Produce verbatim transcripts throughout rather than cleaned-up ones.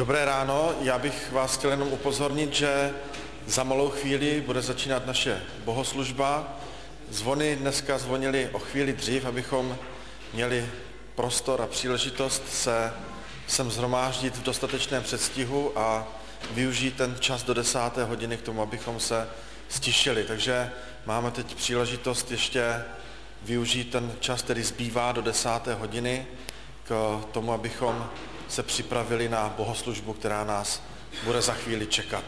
Dobré ráno, já bych vás chtěl jenom upozornit, že za malou chvíli bude začínat naše bohoslužba. Zvony dneska zvonily o chvíli dřív, abychom měli prostor a příležitost se sem shromáždit v dostatečném předstihu a využít ten čas do desáté hodiny k tomu, abychom se stišili. Takže máme teď příležitost ještě využít ten čas, který zbývá do desáté hodiny k tomu, abychom se připravili na bohoslužbu, která nás bude za chvíli čekat.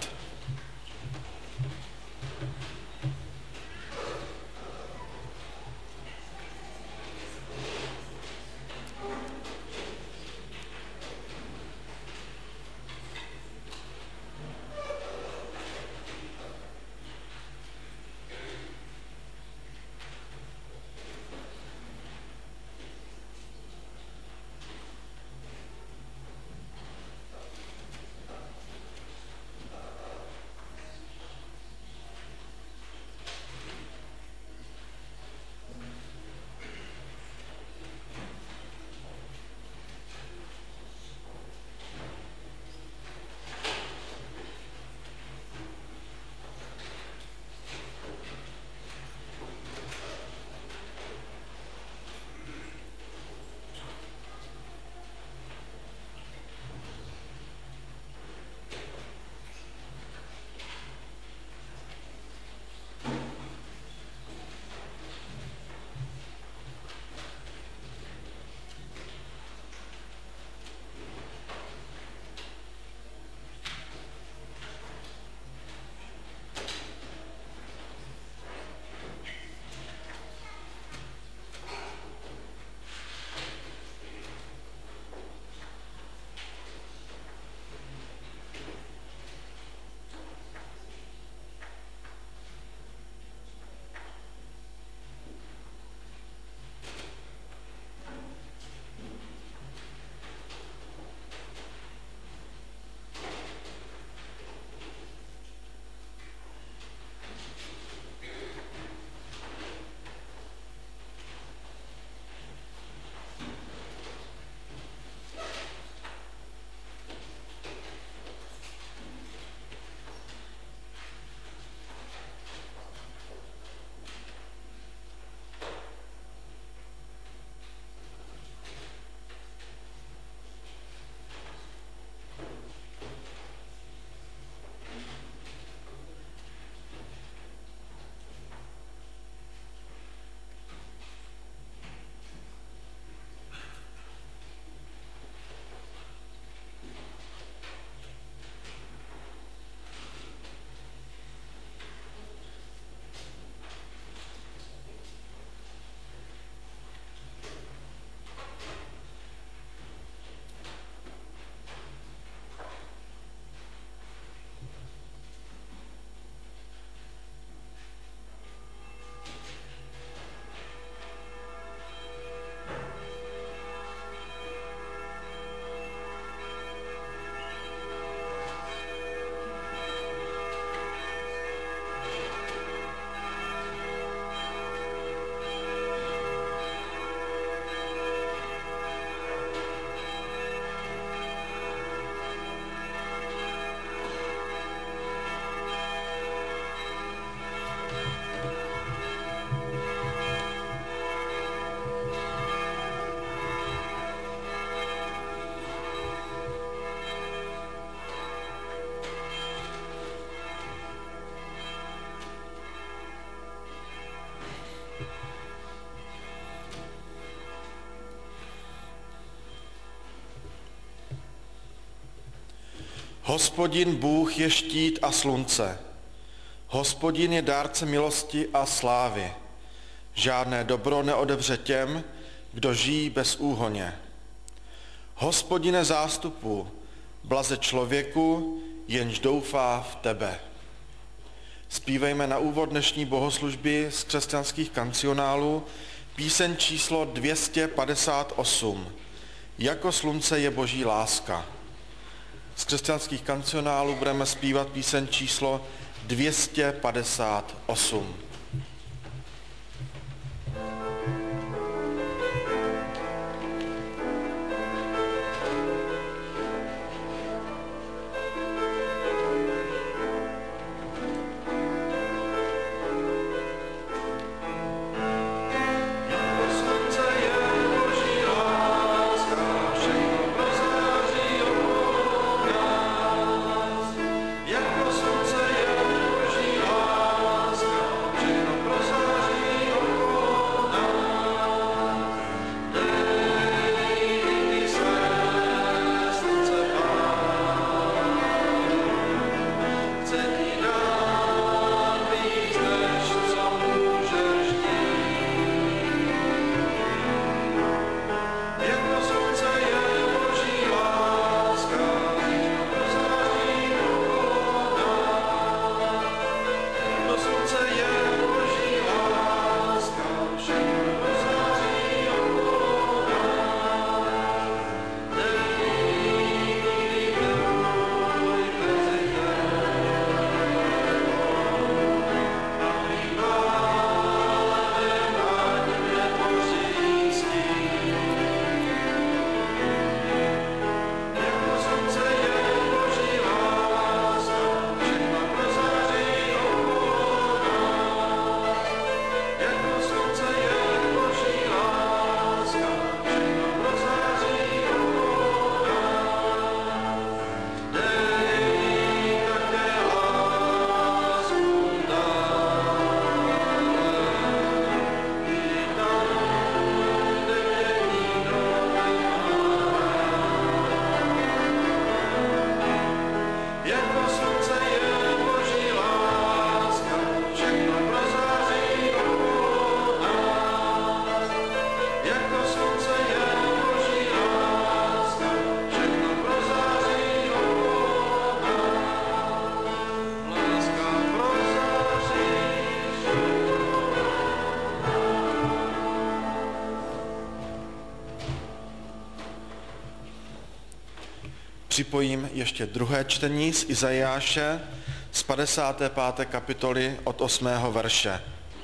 Hospodin Bůh je štít a slunce. Hospodin je dárce milosti a slávy. Žádné dobro neodevře těm, kdo žijí bez úhoně. Hospodine zástupu, blaze člověku, jenž doufá v tebe. Zpívejme na úvod dnešní bohoslužby z křesťanských kancionálů píseň číslo dvě stě padesát osm. Jako slunce je Boží láska. Z křesťanských kancionálů budeme zpívat píseň číslo dvě stě padesát osm. připojím ještě druhé čtení z Izajáše z padesáté páté kapitoly od osmého verše.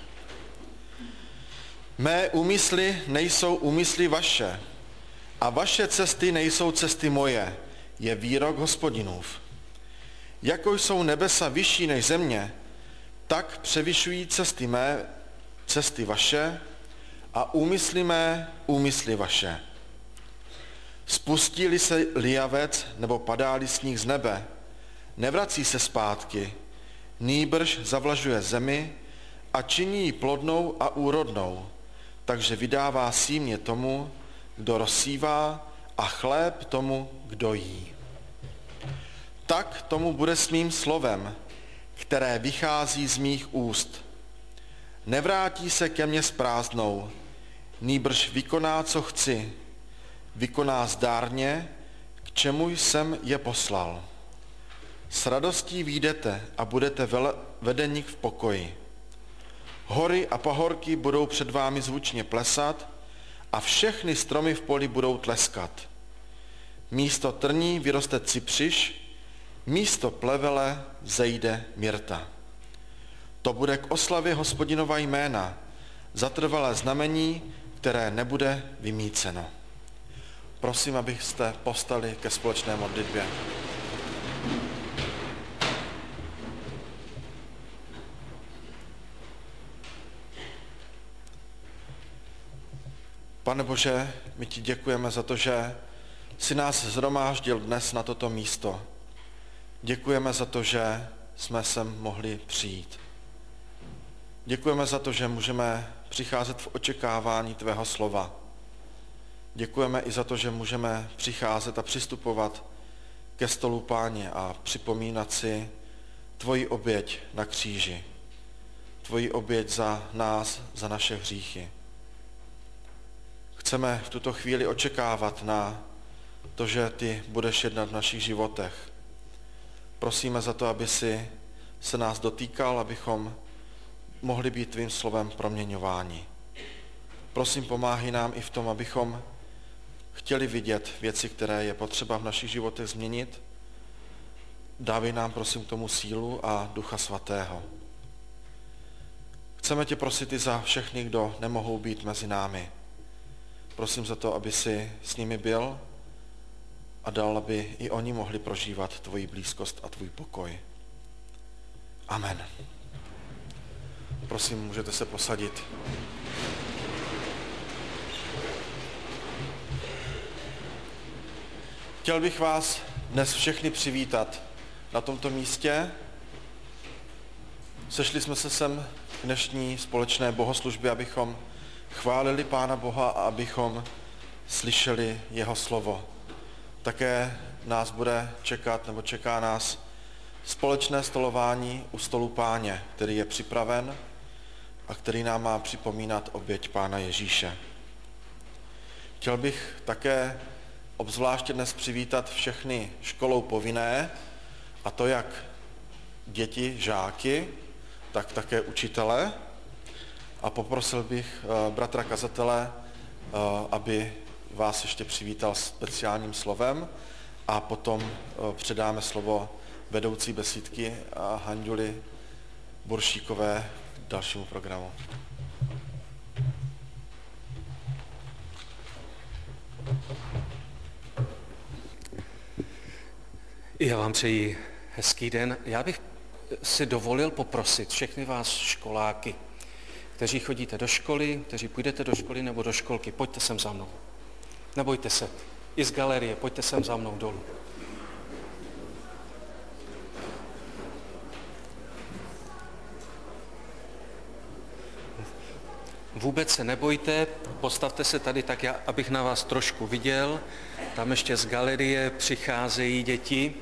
Mé úmysly nejsou úmysly vaše a vaše cesty nejsou cesty moje, je výrok Hospodinův. Jako jsou nebesa vyšší než země, tak převyšují cesty mé, cesty vaše a úmysly mé, úmysly vaše. Spustí-li se lijavec nebo padá-li sníh z nebe, nevrací se zpátky, nýbrž zavlažuje zemi a činí ji plodnou a úrodnou, takže vydává símě tomu, kdo rozsívá, a chléb tomu, kdo jí. Tak tomu bude s mým slovem, které vychází z mých úst. Nevrátí se ke mně s prázdnou, nýbrž vykoná, co chci, vykoná zdárně, k čemu jsem je poslal. S radostí vyjdete a budete vedeni v pokoji. Hory a pahorky budou před vámi zvučně plesat a všechny stromy v poli budou tleskat. Místo trní vyroste cypřiš, místo plevele zejde myrta. To bude k oslavě Hospodinova jména, zatrvalé znamení, které nebude vymýceno. Prosím, abyste povstali ke společné modlitbě. Pane Bože, my ti děkujeme za to, že jsi nás shromáždil dnes na toto místo. Děkujeme za to, že jsme sem mohli přijít. Děkujeme za to, že můžeme přicházet v očekávání tvého slova. Děkujeme i za to, že můžeme přicházet a přistupovat ke stolu Páně a připomínat si tvoji oběť na kříži. Tvoji oběť za nás, za naše hříchy. Chceme v tuto chvíli očekávat na to, že ty budeš jednat v našich životech. Prosíme za to, aby si se nás dotýkal, abychom mohli být tvým slovem proměňováni. Prosím, pomáhej nám i v tom, abychom chtěli vidět věci, které je potřeba v našich životech změnit. Dávej nám, prosím, k tomu sílu a Ducha Svatého. Chceme tě prosit i za všechny, kdo nemohou být mezi námi. Prosím za to, aby si s nimi byl a dal, aby i oni mohli prožívat tvoji blízkost a tvůj pokoj. Amen. Prosím, můžete se posadit. Chtěl bych vás dnes všechny přivítat na tomto místě. Sešli jsme se sem k dnešní společné bohoslužbě, abychom chválili Pána Boha a abychom slyšeli jeho slovo. Také nás bude čekat, nebo čeká nás společné stolování u stolu Páně, který je připraven a který nám má připomínat oběť Pána Ježíše. Chtěl bych také obzvláště dnes přivítat všechny školou povinné, a to jak děti, žáky, tak také učitele. A poprosil bych bratra kazatele, aby vás ještě přivítal speciálním slovem a potom předáme slovo vedoucí besídky Hanďuli Buršíkové k dalšímu programu. Já vám přeji hezký den. Já bych si dovolil poprosit všechny vás školáky, kteří chodíte do školy, kteří půjdete do školy nebo do školky, pojďte sem za mnou. Nebojte se. I z galerie, pojďte sem za mnou dolů. Vůbec se nebojte, postavte se tady tak, já, abych na vás trošku viděl. Tam ještě z galerie přicházejí děti.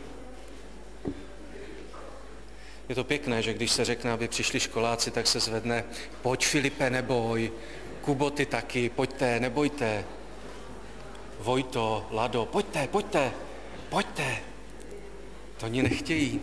Je to pěkné, že když se řekne, aby přišli školáci, tak se zvedne: pojď Filipe, neboj, Kubo, ty taky, pojďte, nebojte. Vojto, Lado, pojďte, pojďte, pojďte. To oni nechtějí.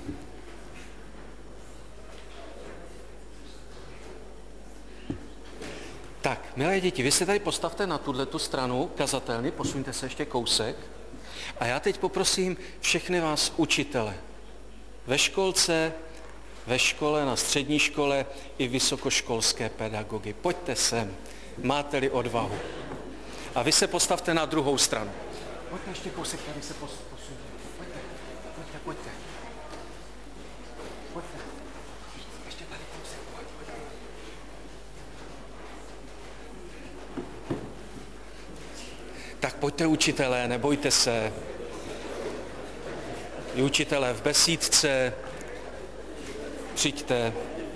Tak, milé děti, vy se tady postavte na tuhletu stranu kazatelny, posuňte se ještě kousek. A já teď poprosím všechny vás učitele ve školce, ve škole, na střední škole i vysokoškolské pedagogy. Pojďte sem, máte-li odvahu. A vy se postavte na druhou stranu. Pojďte ještě kousek, tady se posuňte. Pojďte, pojďte, pojďte. Pojďte. Ještě tady kousek, pojď, pojď. Tak pojďte učitelé, nebojte se. I učitelé v besídce, přijďte.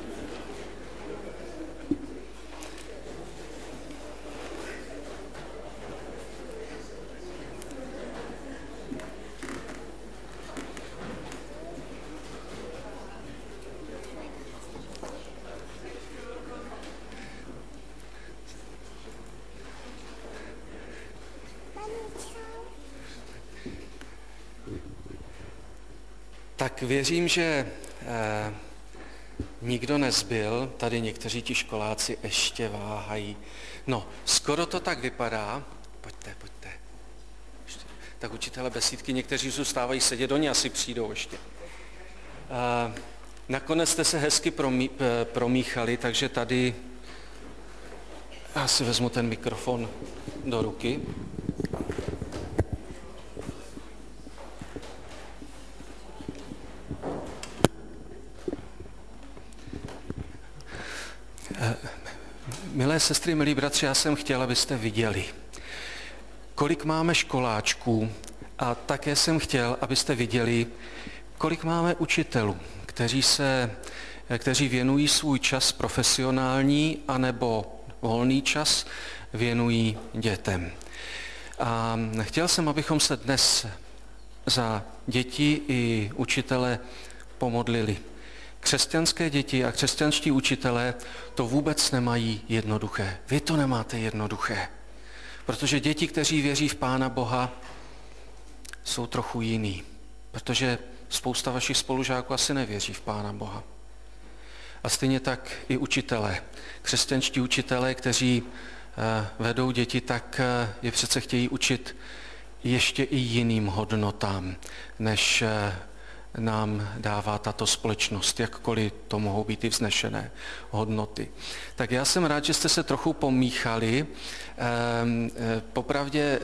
Tak věřím, že eh, nikdo nezbyl, tady někteří ti školáci ještě váhají. No, skoro to tak vypadá. Pojďte, pojďte. Ještě. Tak učitele besídky, někteří zůstávají sedět, oni asi přijdou ještě. Eh, nakonec jste se hezky promí, eh, promíchali, takže tady já si vezmu ten mikrofon do ruky. Milé sestry, milí bratři, já jsem chtěl, abyste viděli, kolik máme školáčků a také jsem chtěl, abyste viděli, kolik máme učitelů, kteří, se, kteří věnují svůj čas profesionální anebo volný čas věnují dětem. A chtěl jsem, abychom se dnes za děti i učitele pomodlili. Křesťanské děti a křesťanští učitelé to vůbec nemají jednoduché. Vy to nemáte jednoduché, protože děti, kteří věří v Pána Boha, jsou trochu jiný, protože spousta vašich spolužáků asi nevěří v Pána Boha. A stejně tak i učitelé. Křesťanští učitelé, kteří vedou děti, tak je přece chtějí učit ještě i jiným hodnotám, než nám dává tato společnost, jakkoliv to mohou být i vznešené hodnoty. Tak já jsem rád, že jste se trochu pomíchali. Popravdě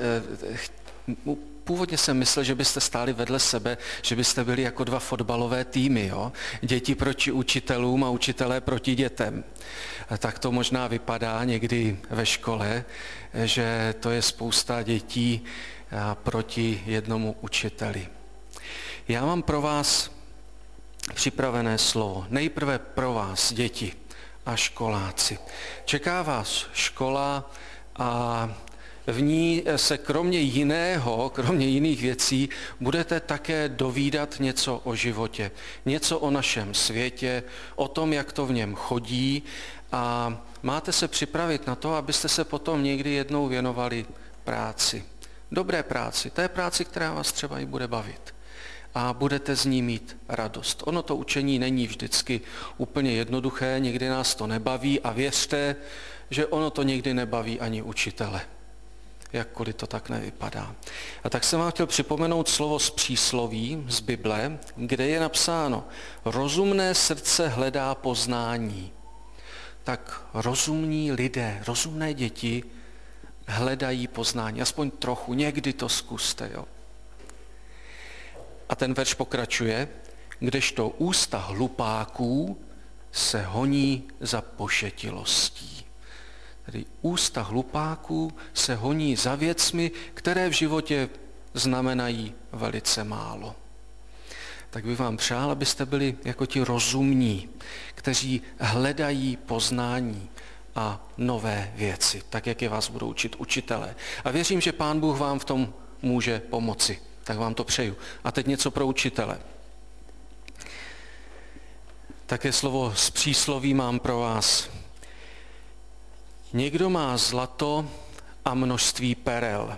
původně jsem myslel, že byste stáli vedle sebe, že byste byli jako dva fotbalové týmy, jo? Děti proti učitelům a učitelé proti dětem. Tak to možná vypadá někdy ve škole, že to je spousta dětí proti jednomu učiteli. Já mám pro vás připravené slovo. Nejprve pro vás, děti a školáci. Čeká vás škola a v ní se kromě jiného, kromě jiných věcí, budete také dovídat něco o životě, něco o našem světě, o tom, jak to v něm chodí a máte se připravit na to, abyste se potom někdy jednou věnovali práci. Dobré práci, té práci, která vás třeba i bude bavit. A budete z ní mít radost. Ono to učení není vždycky úplně jednoduché, někdy nás to nebaví a věřte, že ono to někdy nebaví ani učitele, jakkoliv to tak nevypadá. A tak jsem vám chtěl připomenout slovo z přísloví z Bible, kde je napsáno: rozumné srdce hledá poznání. Tak rozumní lidé, rozumné děti hledají poznání, aspoň trochu, někdy to zkuste, jo. A ten verš pokračuje, kdežto ústa hlupáků se honí za pošetilostí. Tedy ústa hlupáků se honí za věcmi, které v životě znamenají velice málo. Tak bych vám přál, abyste byli jako ti rozumní, kteří hledají poznání a nové věci, tak jak je vás budou učit učitelé. A věřím, že Pán Bůh vám v tom může pomoci. Tak vám to přeju. A teď něco pro učitele. Také slovo z přísloví mám pro vás. Někdo má zlato a množství perel,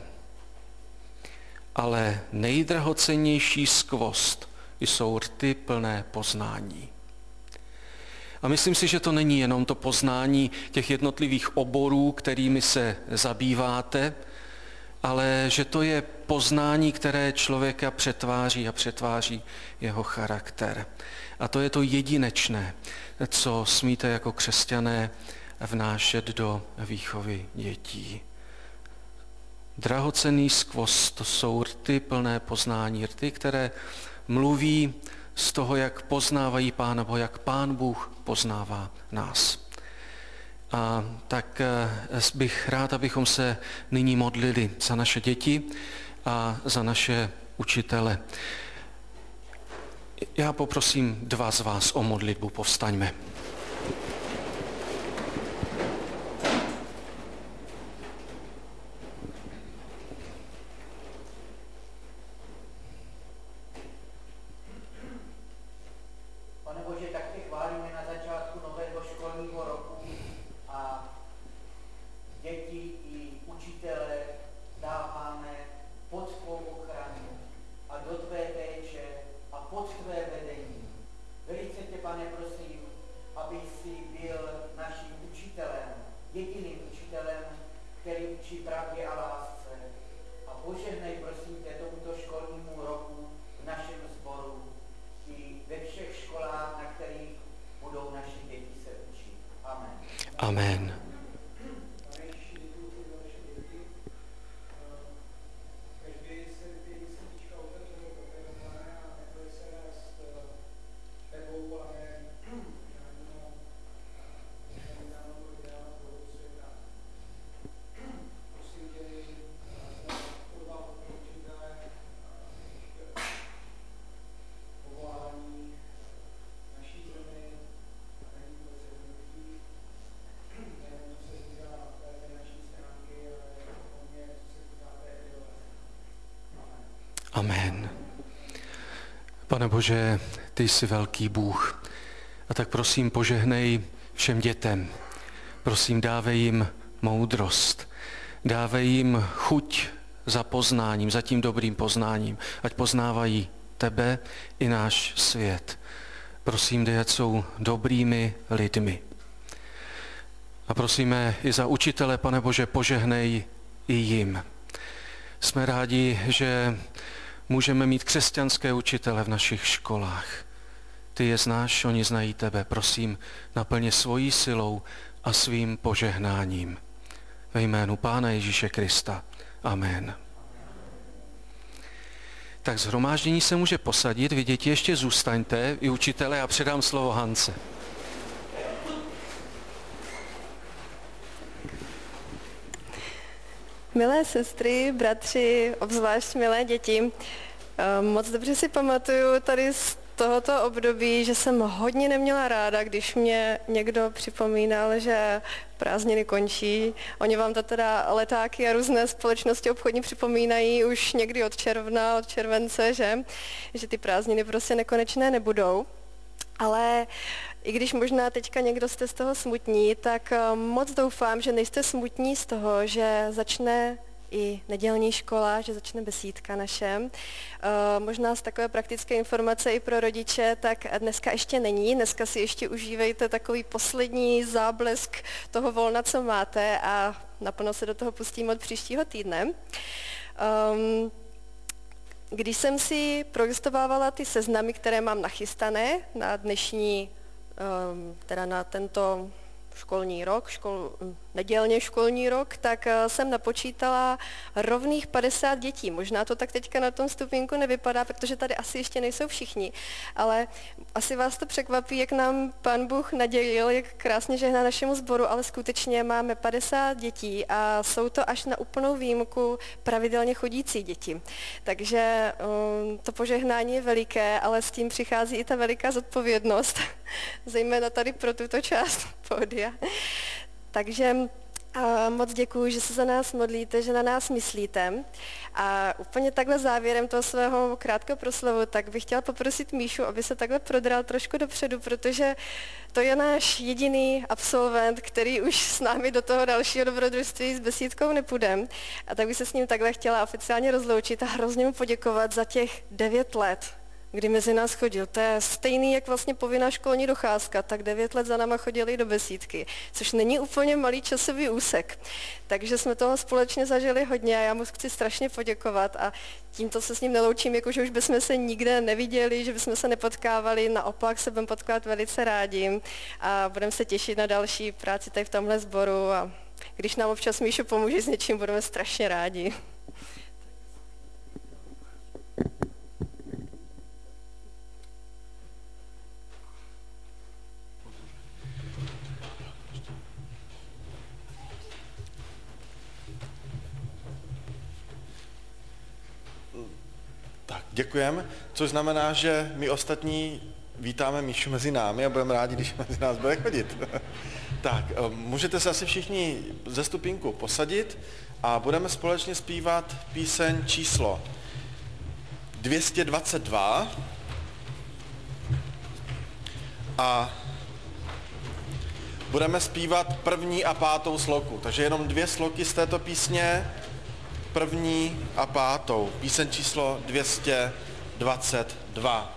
ale nejdrahocennější skvost jsou rty plné poznání. A myslím si, že to není jenom to poznání těch jednotlivých oborů, kterými se zabýváte, ale že to je poznání, které člověka přetváří a přetváří jeho charakter. A to je to jedinečné, co smíte jako křesťané vnášet do výchovy dětí. Drahocenný skvost, to jsou rty plné poznání, rty, které mluví z toho, jak poznávají Pána, nebo jak Pán Bůh poznává nás. A tak bych rád, abychom se nyní modlili za naše děti a za naše učitele. Já poprosím dva z vás o modlitbu, povstaňme. Amen. Amen. Pane Bože, ty jsi velký Bůh. A tak prosím, požehnej všem dětem. Prosím, dávej jim moudrost. Dávej jim chuť za poznáním, za tím dobrým poznáním. Ať poznávají tebe i náš svět. Prosím, dej, ať jsou dobrými lidmi. A prosíme i za učitele, Pane Bože, požehnej i jim. Jsme rádi, že můžeme mít křesťanské učitele v našich školách. Ty je znáš, oni znají tebe. Prosím, naplně svojí silou a svým požehnáním. Ve jménu Pána Ježíše Krista. Amen. Tak shromáždění se může posadit. Vy děti ještě zůstaňte, i učitele, a předám slovo Hance. Milé sestry, bratři, obzvlášť milé děti, moc dobře si pamatuju tady z tohoto období, že jsem hodně neměla ráda, když mě někdo připomínal, že prázdniny končí. Oni vám to teda letáky a různé společnosti obchodní připomínají už někdy od června, od července, že, že ty prázdniny prostě nekonečné nebudou. Ale i když možná teďka někdo jste z toho smutní, tak moc doufám, že nejste smutní z toho, že začne i nedělní škola, že začne besídka naše. Možná z takové praktické informace i pro rodiče, tak dneska ještě není. Dneska si ještě užívejte takový poslední záblesk toho volna, co máte, a naplno se do toho pustíme od příštího týdne. Um, Když jsem si prolistovávala ty seznamy, které mám nachystané na dnešní, teda na tento školní rok, škol, nedělně školní rok, tak jsem napočítala rovných padesát dětí. Možná to tak teďka na tom stupínku nevypadá, protože tady asi ještě nejsou všichni, ale asi vás to překvapí, jak nám Pán Bůh nadělil, jak krásně žehná našemu sboru, ale skutečně máme padesát dětí a jsou to až na úplnou výjimku pravidelně chodící děti. Takže um, to požehnání je veliké, ale s tím přichází i ta veliká zodpovědnost, zejména tady pro tuto část pódia. Takže a moc děkuju, že se za nás modlíte, že na nás myslíte. A úplně takhle závěrem toho svého krátkého proslovu, tak bych chtěla poprosit Míšu, aby se takhle prodral trošku dopředu, protože to je náš jediný absolvent, který už s námi do toho dalšího dobrodružství s besídkou nepůjde. A tak bych se s ním takhle chtěla oficiálně rozloučit a hrozně mu poděkovat za těch devět let, kdy mezi nás chodil. To je stejný, jak vlastně povinná školní docházka, tak devět let za náma chodili do besídky, což není úplně malý časový úsek. Takže jsme toho společně zažili hodně a já mu chci strašně poděkovat a tímto se s ním neloučím, jakože už bychom se nikde neviděli, že bychom se nepotkávali, naopak se budeme potkávat velice rádi a budeme se těšit na další práci tady v tomhle sboru a když nám občas Míšo pomůže s něčím, budeme strašně rádi. Tak, děkujeme, což znamená, že my ostatní vítáme Míšu mezi námi a budeme rádi, když mezi nás bude chodit. Tak, můžete se asi všichni ze stupínku posadit a budeme společně zpívat píseň číslo dvě stě dvacet dva a budeme zpívat první a pátou sloku, takže jenom dvě sloky z této písně, první a pátou, píseň číslo dvě stě dvacet dva.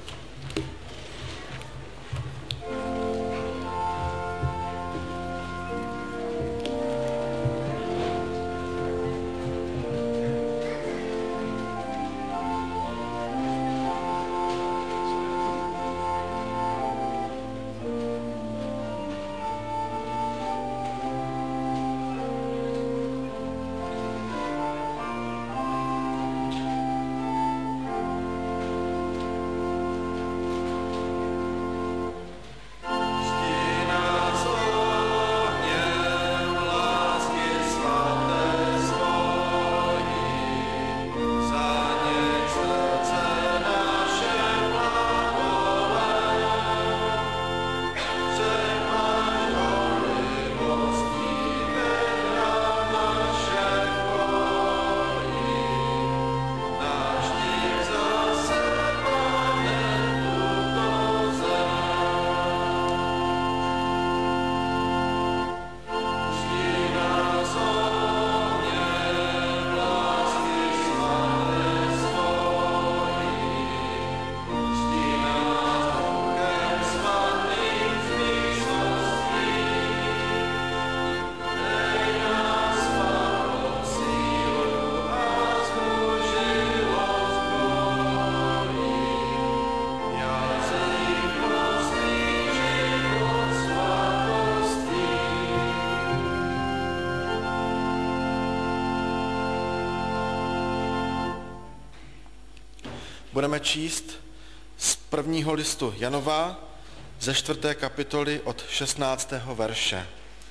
Budeme číst z prvního listu Janova ze čtvrté kapitoly od šestnáctého verše.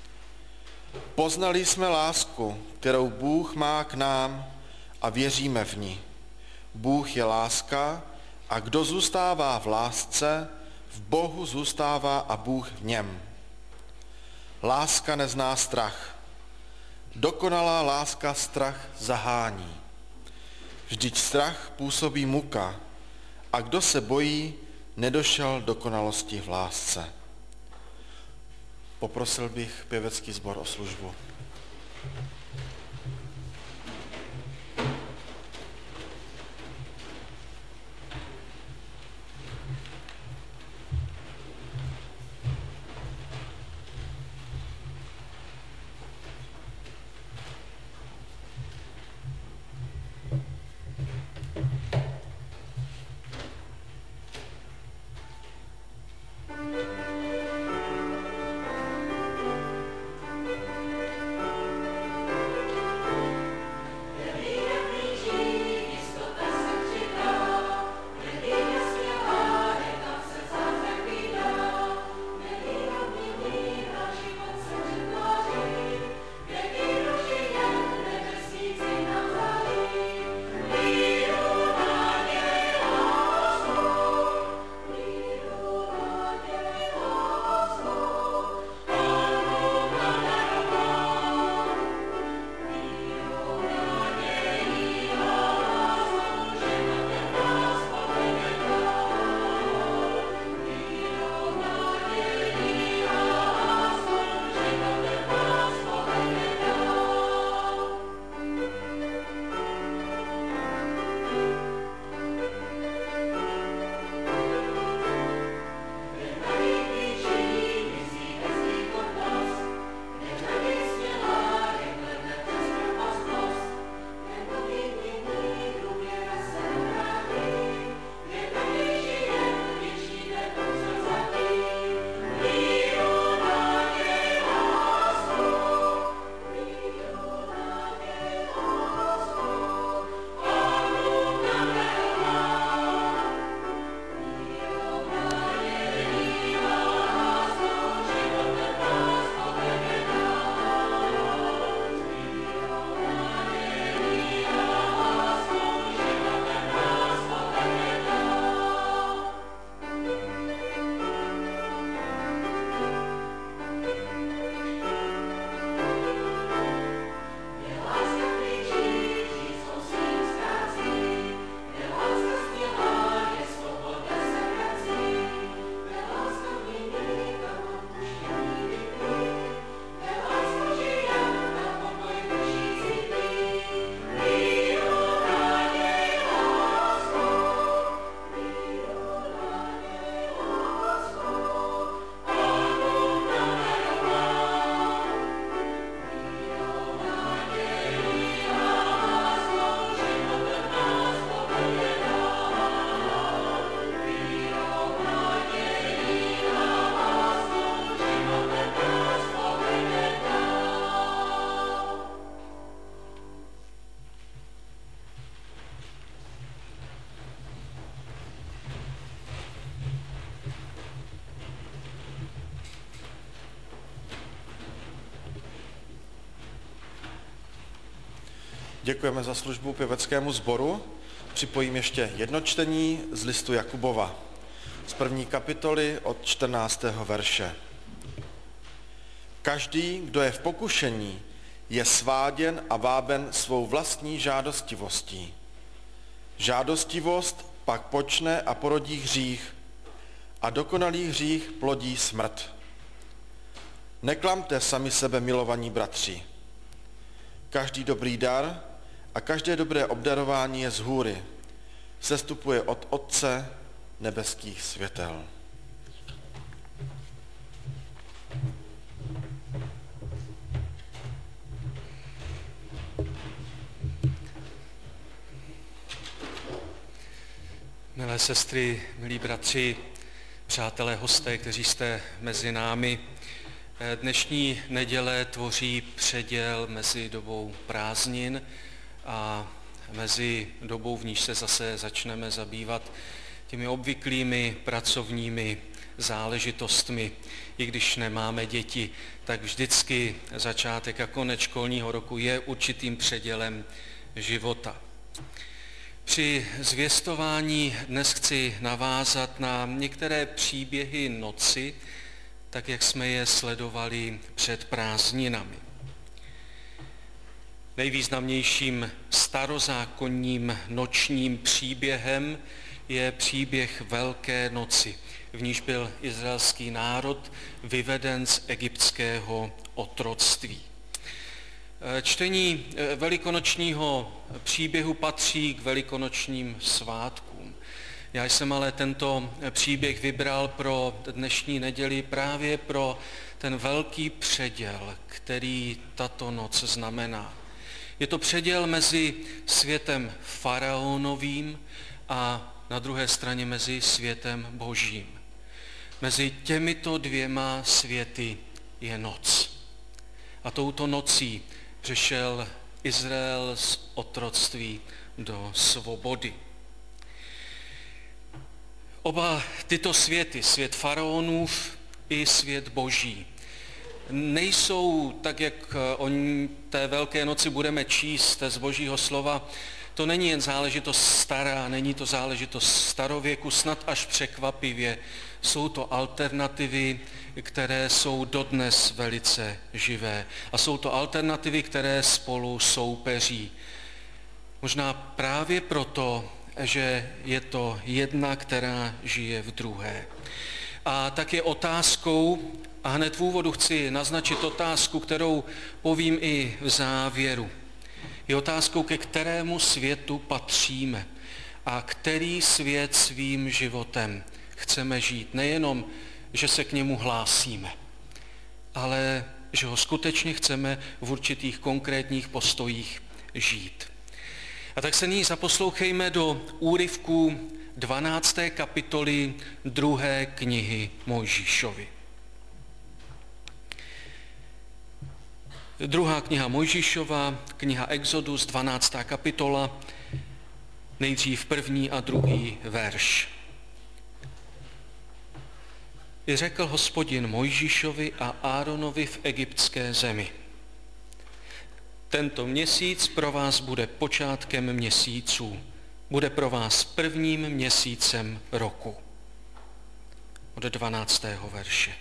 Poznali jsme lásku, kterou Bůh má k nám a věříme v ní. Bůh je láska a kdo zůstává v lásce, v Bohu zůstává a Bůh v něm. Láska nezná strach. Dokonalá láska strach zahání. Vždyť strach působí muka a kdo se bojí, nedošel dokonalosti v lásce. Poprosil bych pěvecký sbor o službu. Thank you. Děkujeme za službu pěveckému sboru. Připojím ještě jedno čtení z listu Jakubova, z první kapitoly od čtrnáctého verše. Každý, kdo je v pokušení, je sváděn a váben svou vlastní žádostivostí. Žádostivost pak počne a porodí hřích, a dokonalý hřích plodí smrt. Neklamte sami sebe, milovaní bratři. Každý dobrý dar a každé dobré obdarování je z hůry. Sestupuje od Otce nebeských světel. Milé sestry, milí bratři, přátelé, hosté, kteří jste mezi námi, dnešní neděle tvoří předěl mezi dobou prázdnin a mezi dobou, v níž se zase začneme zabývat těmi obvyklými pracovními záležitostmi. I když nemáme děti, tak vždycky začátek a konec školního roku je určitým předělem života. Při zvěstování dnes chci navázat na některé příběhy noci, tak jak jsme je sledovali před prázdninami. Nejvýznamnějším starozákonním nočním příběhem je příběh Velké noci, v níž byl izraelský národ vyveden z egyptského otroctví. Čtení velikonočního příběhu patří k velikonočním svátkům. Já jsem ale tento příběh vybral pro dnešní neděli právě pro ten velký předěl, který tato noc znamená. Je to předěl mezi světem faraonovým a na druhé straně mezi světem božím. Mezi těmito dvěma světy je noc. A touto nocí přešel Izrael z otroctví do svobody. Oba tyto světy, svět faraonův i svět boží, nejsou, tak jak o té Velké noci budeme číst z božího slova, to není jen záležitost stará, není to záležitost starověku, snad až překvapivě. Jsou to alternativy, které jsou dodnes velice živé. A jsou to alternativy, které spolu soupeří. Možná právě proto, že je to jedna, která žije v druhé. A tak je otázkou, a hned v úvodu chci naznačit otázku, kterou povím i v závěru. Je otázkou, ke kterému světu patříme a který svět svým životem chceme žít. Nejenom, že se k němu hlásíme, ale že ho skutečně chceme v určitých konkrétních postojích žít. A tak se nyní zaposlouchejme do úryvků dvanácté kapitoly druhé knihy Mojžíšovy. Druhá kniha Mojžíšova, kniha Exodus, dvanáctá kapitola, nejdřív první a druhý verš. I řekl Hospodin Mojžíšovi a Áronovi v egyptské zemi: Tento měsíc pro vás bude počátkem měsíců, bude pro vás prvním měsícem roku. Od dvanáctého verše.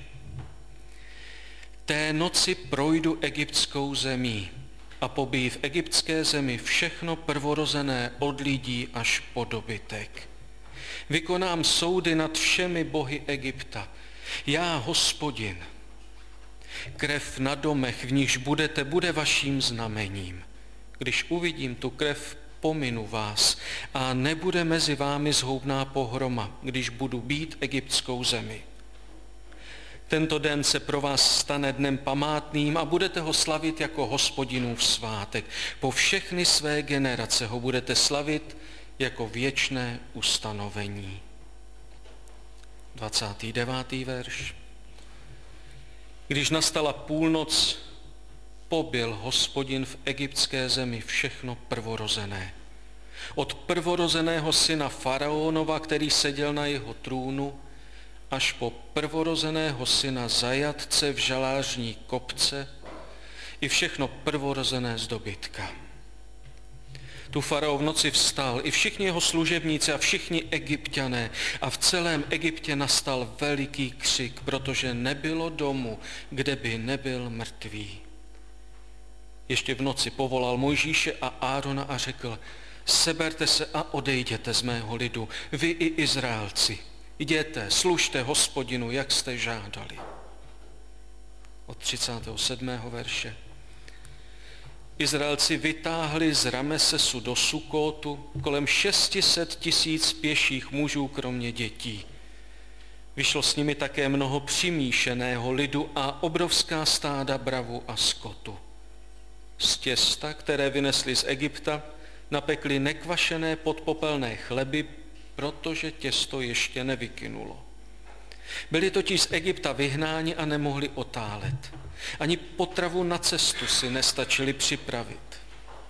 Té noci projdu egyptskou zemí a pobiji v egyptské zemi všechno prvorozené od lidí až po dobytek. Vykonám soudy nad všemi bohy Egypta. Já, Hospodin. Krev na domech, v nichž budete, bude vaším znamením. Když uvidím tu krev, pominu vás a nebude mezi vámi zhoubná pohroma, když budu bít egyptskou zemi. Tento den se pro vás stane dnem památným a budete ho slavit jako Hospodinův svátek. Po všechny své generace ho budete slavit jako věčné ustanovení. dvacátý devátý verš. Když nastala půlnoc, pobil Hospodin v egyptské zemi všechno prvorozené. Od prvorozeného syna faraonova, který seděl na jeho trůnu, až po prvorozeného syna zajatce v žalářní kopce i všechno prvorozené z dobytka. Tu faraon v noci vstal, i všichni jeho služebníci a všichni Egypťané, a v celém Egyptě nastal veliký křik, protože nebylo domu, kde by nebyl mrtvý. Ještě v noci povolal Mojžíše a Árona a řekl: seberte se a odejděte z mého lidu, vy i Izraelci. Jděte, služte Hospodinu, jak jste žádali. Od třicátého sedmého verše. Izraelci vytáhli z Ramesesu do Sukótu kolem šest set tisíc pěších mužů, kromě dětí. Vyšlo s nimi také mnoho přimíšeného lidu a obrovská stáda bravu a skotu. Z těsta, které vynesli z Egypta, napekli nekvašené podpopelné chleby, protože těsto ještě nevykynulo. Byli totiž z Egypta vyhnáni a nemohli otálet. Ani potravu na cestu si nestačili připravit.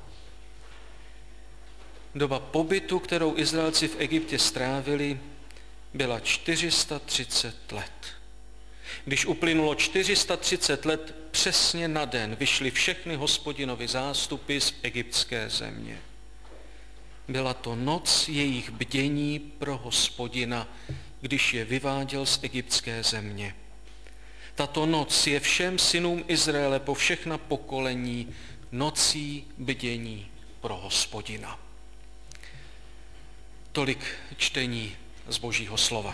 Doba pobytu, kterou Izraelci v Egyptě strávili, byla čtyři sta třicet let. Když uplynulo čtyři sta třicet let, přesně na den vyšly všechny Hospodinovy zástupy z egyptské země. Byla to noc jejich bdění pro Hospodina, když je vyváděl z egyptské země. Tato noc je všem synům Izraele po všechna pokolení nocí bdění pro Hospodina. Tolik čtení z Božího slova.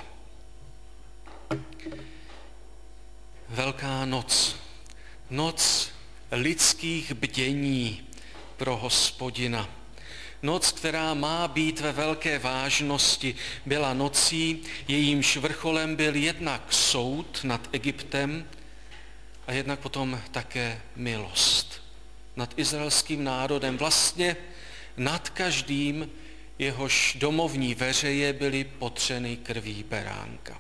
Velká noc, noc lidských bdění pro Hospodina. Noc, která má být ve velké vážnosti, byla nocí, jejímž vrcholem byl jednak soud nad Egyptem a jednak potom také milost nad izraelským národem, vlastně nad každým, jehož domovní veřeje byly potřeny krví beránka.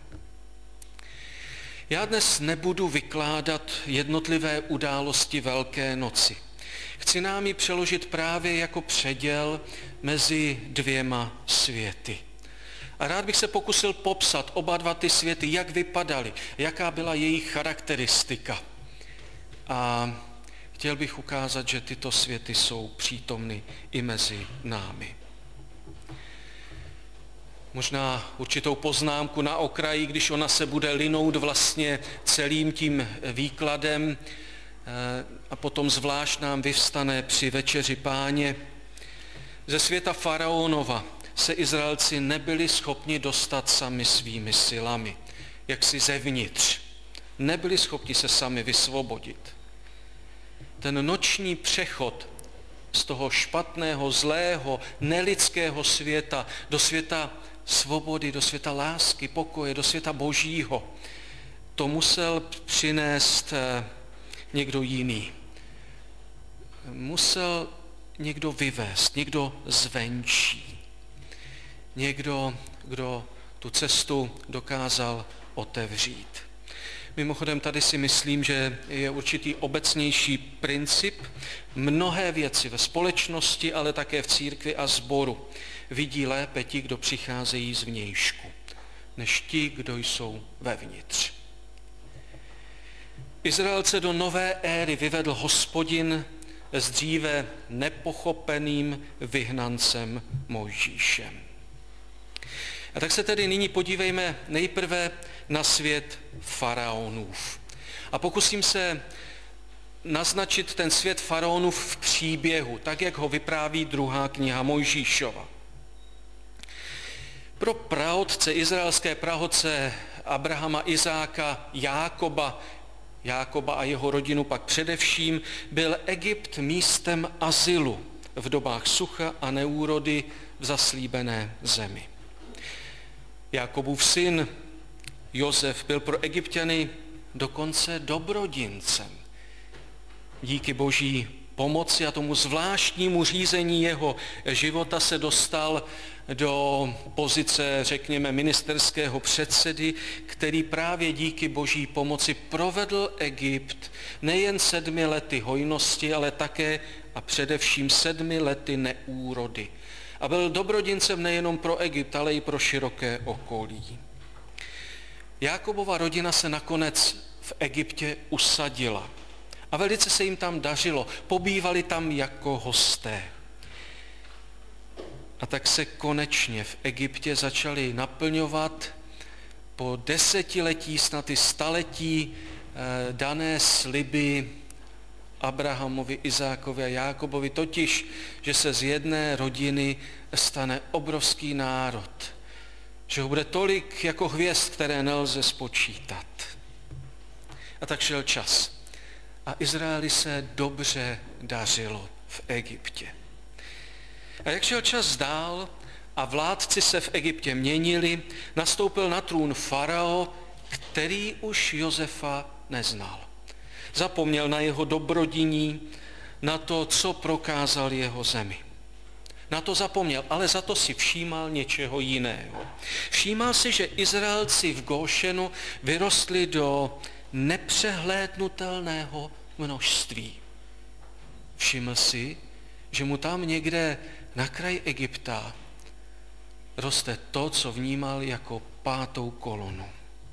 Já dnes nebudu vykládat jednotlivé události Velké noci. Chci nám ji přeložit právě jako předěl mezi dvěma světy. A rád bych se pokusil popsat oba dva ty světy, jak vypadaly, jaká byla jejich charakteristika. A chtěl bych ukázat, že tyto světy jsou přítomny i mezi námi. Možná určitou poznámku na okraji, když ona se bude linout vlastně celým tím výkladem, a potom zvlášť nám vyvstane při večeři Páně. Ze světa faraonova se Izraelci nebyli schopni dostat sami svými silami, jaksi zevnitř. Nebyli schopni se sami vysvobodit. Ten noční přechod z toho špatného, zlého, nelidského světa do světa svobody, do světa lásky, pokoje, do světa Božího, to musel přinést někdo jiný. Musel někdo vyvést, někdo zvenčí. Někdo, kdo tu cestu dokázal otevřít. Mimochodem tady si myslím, že je určitý obecnější princip. Mnohé věci ve společnosti, ale také v církvi a sboru vidí lépe ti, kdo přicházejí zvnějšku, než ti, kdo jsou vevnitř. Izraelce do nové éry vyvedl Hospodin s dříve nepochopeným vyhnancem Mojžíšem. A tak se tedy nyní podívejme nejprve na svět faraonův. A pokusím se naznačit ten svět faraonův v příběhu, tak jak ho vypráví druhá kniha Mojžíšova. Pro praotce, izraelské praotce Abrahama, Izáka, Jákoba, Jákoba a jeho rodinu pak především, byl Egypt místem azylu v dobách sucha a neúrody v zaslíbené zemi. Jákobův syn Josef byl pro Egypťany dokonce dobrodincem. Díky Boží pomoci a tomu zvláštnímu řízení jeho života se dostal do pozice, řekněme, ministerského předsedy, který právě díky Boží pomoci provedl Egypt nejen sedmi lety hojnosti, ale také a především sedmi lety neúrody. A byl dobrodincem nejenom pro Egypt, ale i pro široké okolí. Jákobova rodina se nakonec v Egyptě usadila a velice se jim tam dařilo. Pobývali tam jako hosté. A tak se konečně v Egyptě začaly naplňovat po desetiletí, snad i staletí dané sliby Abrahamovi, Izákovi a Jákobovi, totiž, že se z jedné rodiny stane obrovský národ, že ho bude tolik jako hvězd, které nelze spočítat. A tak šel čas. A Izraeli se dobře dařilo v Egyptě. A jak šel čas dál a vládci se v Egyptě měnili, nastoupil na trůn farao, který už Josefa neznal. Zapomněl na jeho dobrodiní, na to, co prokázal jeho zemi. Na to zapomněl, ale za to si všímal něčeho jiného. Všímal si, že Izraelci v Góšenu vyrostli do nepřehlédnutelného množství. Všiml si, že mu tam někde na kraji Egypta roste to, co vnímal jako pátou kolonu.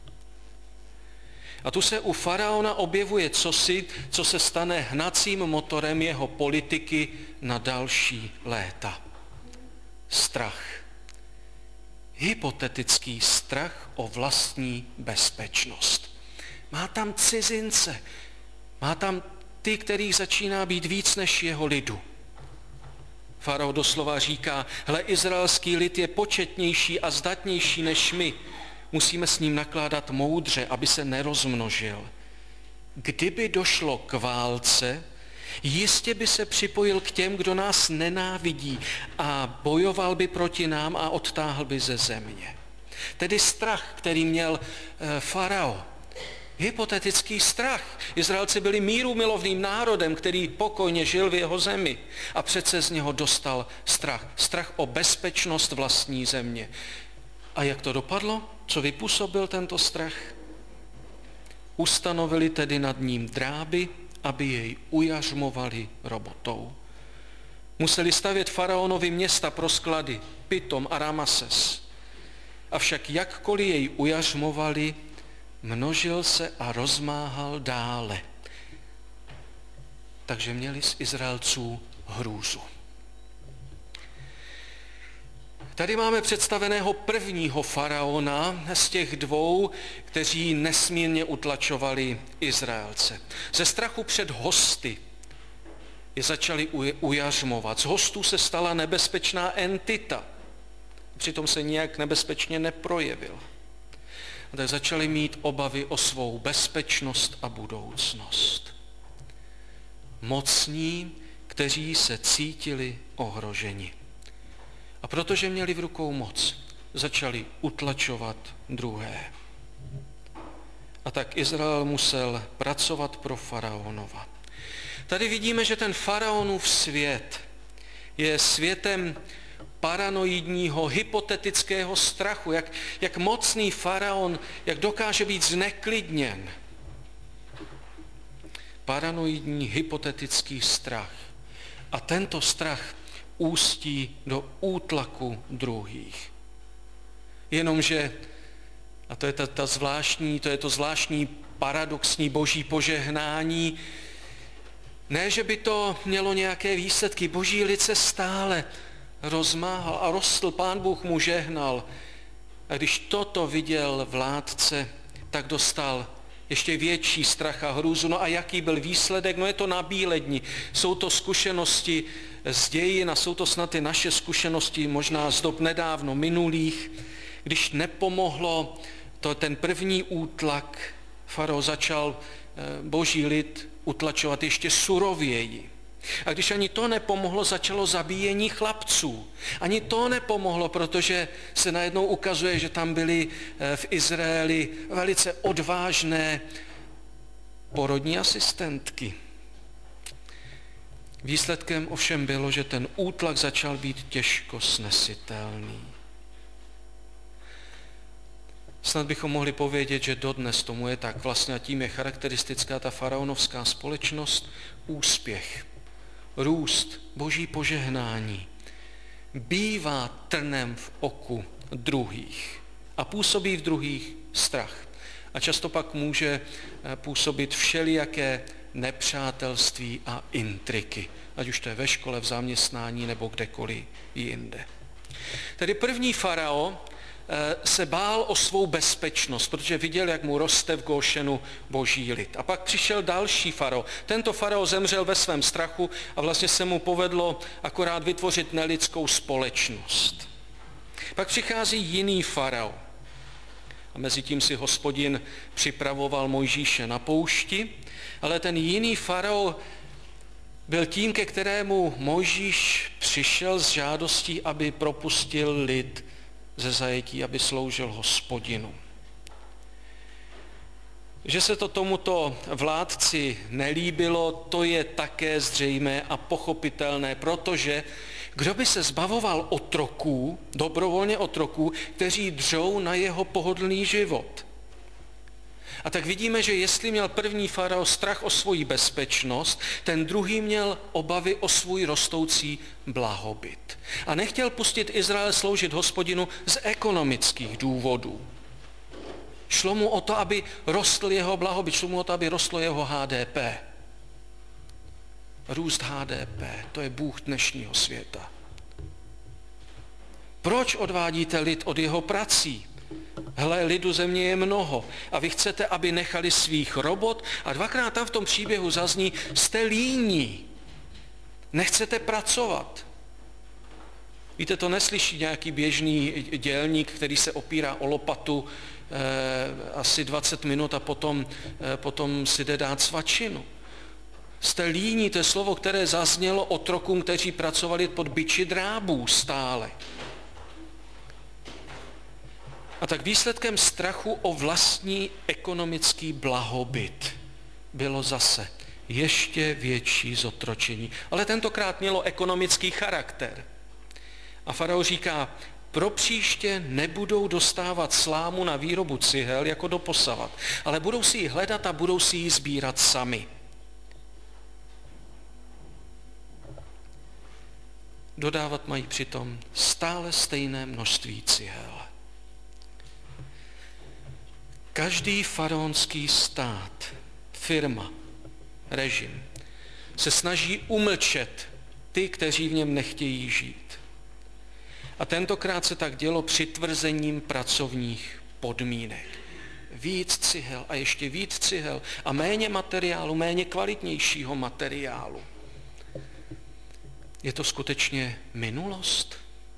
A tu se u faraona objevuje cosi, co se stane hnacím motorem jeho politiky na další léta. Strach. Hypotetický strach o vlastní bezpečnost. Má tam cizince, má tam ty, kterých začíná být víc než jeho lidu. Farao doslova říká, hle, izraelský lid je početnější a zdatnější než my. Musíme s ním nakládat moudře, aby se nerozmnožil. Kdyby došlo k válce, jistě by se připojil k těm, kdo nás nenávidí a bojoval by proti nám a odtáhl by ze země. Tedy strach, který měl e, farao. Hypotetický strach. Izraelci byli mírumilovným národem, který pokojně žil v jeho zemi a přece z něho dostal strach. Strach o bezpečnost vlastní země. A jak to dopadlo? Co vypůsobil tento strach? Ustanovili tedy nad ním dráby, aby jej ujařmovali robotou. Museli stavět faraonovi města pro sklady, Pitom a Ramases. Avšak jakkoliv jej ujařmovali, množil se a rozmáhal dále. Takže měli z Izraelců hrůzu. Tady máme představeného prvního faraona z těch dvou, kteří nesmírně utlačovali Izraelce. Ze strachu před hosty je začali ujařmovat. Z hostů se stala nebezpečná entita. Přitom se nijak nebezpečně neprojevil. A tak začali mít obavy o svou bezpečnost a budoucnost. Mocní, kteří se cítili ohroženi. A protože měli v rukou moc, začali utlačovat druhé. A tak Izrael musel pracovat pro faraonova. Tady vidíme, že ten faraonův svět je světem paranoidního, hypotetického strachu, jak, jak mocný faraon, jak dokáže být zneklidněn. Paranoidní, hypotetický strach. A tento strach ústí do útlaku druhých. Jenomže, a to je ta, ta zvláštní, to je to zvláštní paradoxní boží požehnání, ne, že by to mělo nějaké výsledky, boží lid se stále rozmáhal a rostl, Pán Bůh mu žehnal. A když toto viděl vládce, tak dostal ještě větší strach a hrůzu. No a jaký byl výsledek? No je to nabíledni. Jsou to zkušenosti z dějin a jsou to snad i naše zkušenosti, možná z dob nedávno minulých. Když nepomohlo to, ten první útlak, farao začal boží lid utlačovat ještě surověji. A když ani to nepomohlo, začalo zabíjení chlapců. Ani to nepomohlo, protože se najednou ukazuje, že tam byly v Izraeli velice odvážné porodní asistentky. Výsledkem ovšem bylo, že ten útlak začal být těžko snesitelný. Snad bychom mohli povědět, že dodnes tomu je tak. Vlastně a tím je charakteristická ta faraonovská společnost, úspěch, růst, boží požehnání bývá trnem v oku druhých a působí v druhých strach. A často pak může působit všelijaké nepřátelství a intriky, ať už to je ve škole, v zaměstnání nebo kdekoliv jinde. Tedy první farao se bál o svou bezpečnost, protože viděl, jak mu roste v Góšenu boží lid. A pak přišel další farao. Tento farao zemřel ve svém strachu a vlastně se mu povedlo akorát vytvořit nelidskou společnost. Pak přichází jiný farao. A mezi tím si Hospodin připravoval Mojžíše na poušti, ale ten jiný farao byl tím, ke kterému Mojžíš přišel s žádostí, aby propustil lid ze zajetí, aby sloužil Hospodinu. Že se to tomuto vládci nelíbilo, to je také zřejmé a pochopitelné, protože kdo by se zbavoval otroků, dobrovolně otroků, kteří dřou na jeho pohodlný život. A tak vidíme, že jestli měl první farao strach o svoji bezpečnost, ten druhý měl obavy o svůj rostoucí blahobyt. A nechtěl pustit Izrael sloužit Hospodinu z ekonomických důvodů. Šlo mu o to, aby rostl jeho blahobyt, šlo mu o to, aby rostlo jeho H D P. Růst H D P, to je Bůh dnešního světa. Proč odvádíte lid od jeho prací? Hle, lidu země je mnoho a vy chcete, aby nechali svých robot a dvakrát tam v tom příběhu zazní, jste líní, nechcete pracovat. Víte, to neslyší nějaký běžný dělník, který se opírá o lopatu eh, asi dvacet minut a potom, eh, potom si jde dát svačinu. Jste líní, to je slovo, které zaznělo otrokům, kteří pracovali pod biči drábů stále. A tak výsledkem strachu o vlastní ekonomický blahobyt bylo zase ještě větší zotročení. Ale tentokrát mělo ekonomický charakter. A farao říká, pro příště nebudou dostávat slámu na výrobu cihel jako doposavat, ale budou si ji hledat a budou si ji sbírat sami. Dodávat mají přitom stále stejné množství cihel. Každý faraonský stát, firma, režim se snaží umlčet ty, kteří v něm nechtějí žít. A tentokrát se tak dělo přitvrzením pracovních podmínek. Víc cihel a ještě víc cihel a méně materiálu, méně kvalitnějšího materiálu. Je to skutečně minulost?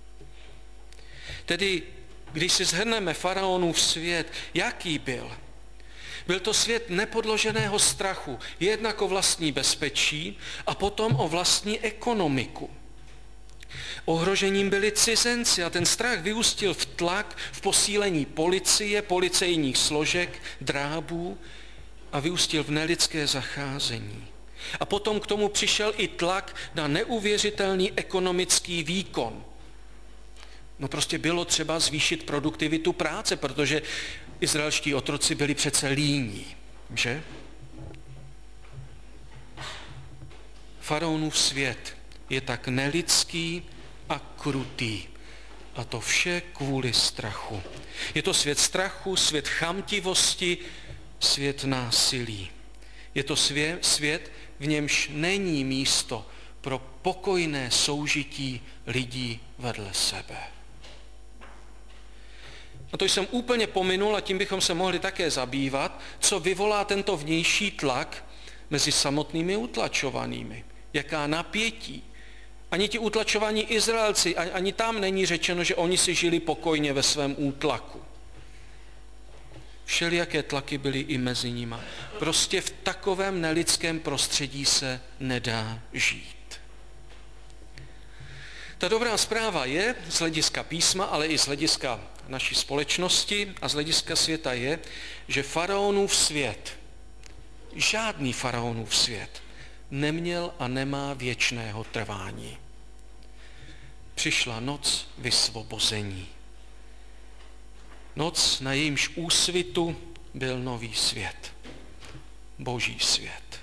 Tedy když si shrneme faraonův svět, jaký byl? Byl to svět nepodloženého strachu, jednak o vlastní bezpečí a potom o vlastní ekonomiku. Ohrožením byli cizenci a ten strach vyústil v tlak, v posílení policie, policejních složek, drábů a vyústil v nelidské zacházení. A potom k tomu přišel i tlak na neuvěřitelný ekonomický výkon. No prostě bylo třeba zvýšit produktivitu práce, protože izraelští otroci byli přece líní, že? Faraonův svět je tak nelidský a krutý. A to vše kvůli strachu. Je to svět strachu, svět chamtivosti, svět násilí. Je to svět, svět, v němž není místo pro pokojné soužití lidí vedle sebe. A to jsem úplně pominul a tím bychom se mohli také zabývat, co vyvolá tento vnější tlak mezi samotnými utlačovanými. Jaká napětí. Ani ti utlačovaní Izraelci, ani tam není řečeno, že oni si žili pokojně ve svém útlaku. Všelijaké tlaky byly i mezi nimi. Prostě v takovém nelidském prostředí se nedá žít. Ta dobrá zpráva je z hlediska písma, ale i z hlediska naší společnosti a z hlediska světa je, že faraonův svět, žádný faraonův svět, neměl a nemá věčného trvání. Přišla noc vysvobození. Noc, na jejímž úsvitu byl nový svět. Boží svět.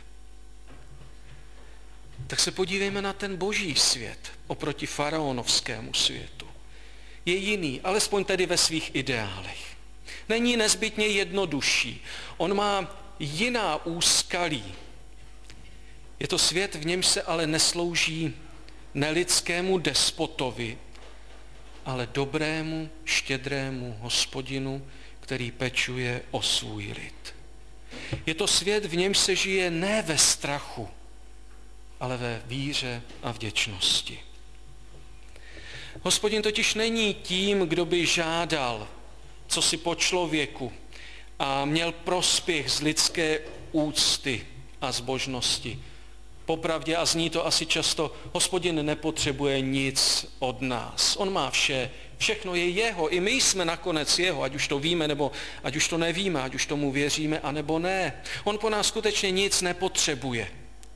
Tak se podívejme na ten boží svět oproti faraonovskému světu. Je jiný, alespoň tedy ve svých ideálech. Není nezbytně jednodušší. On má jiná úskalí. Je to svět, v němž se ale neslouží nelidskému despotovi, ale dobrému, štědrému Hospodinu, který pečuje o svůj lid. Je to svět, v němž se žije ne ve strachu, ale ve víře a vděčnosti. Hospodin totiž není tím, kdo by žádal, co si po člověku a měl prospěch z lidské úcty a zbožnosti. Popravdě, a zní to asi často, Hospodin nepotřebuje nic od nás. On má vše, všechno je jeho, i my jsme nakonec jeho, ať už to víme, nebo ať už to nevíme, ať už tomu věříme, anebo ne. On po nás skutečně nic nepotřebuje.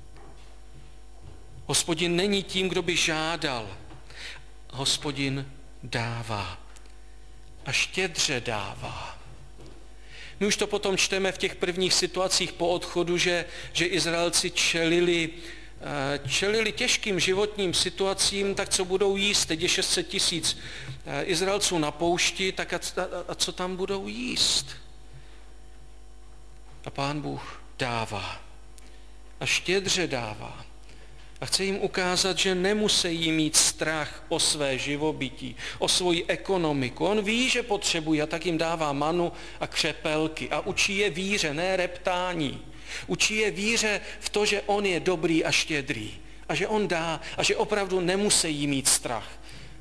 Hospodin není tím, kdo by žádal. Hospodin dává a štědře dává. My už to potom čteme v těch prvních situacích po odchodu, že, že Izraelci čelili, čelili těžkým životním situacím, tak co budou jíst? Teď je šest set tisíc Izraelců na poušti, tak a, a, a co tam budou jíst? A Pán Bůh dává a štědře dává. A chce jim ukázat, že nemusí mít strach o své živobytí, o svoji ekonomiku. On ví, že potřebují, a tak jim dává manu a křepelky a učí je víře, ne reptání. Učí je víře v to, že on je dobrý a štědrý a že on dá a že opravdu nemusí mít strach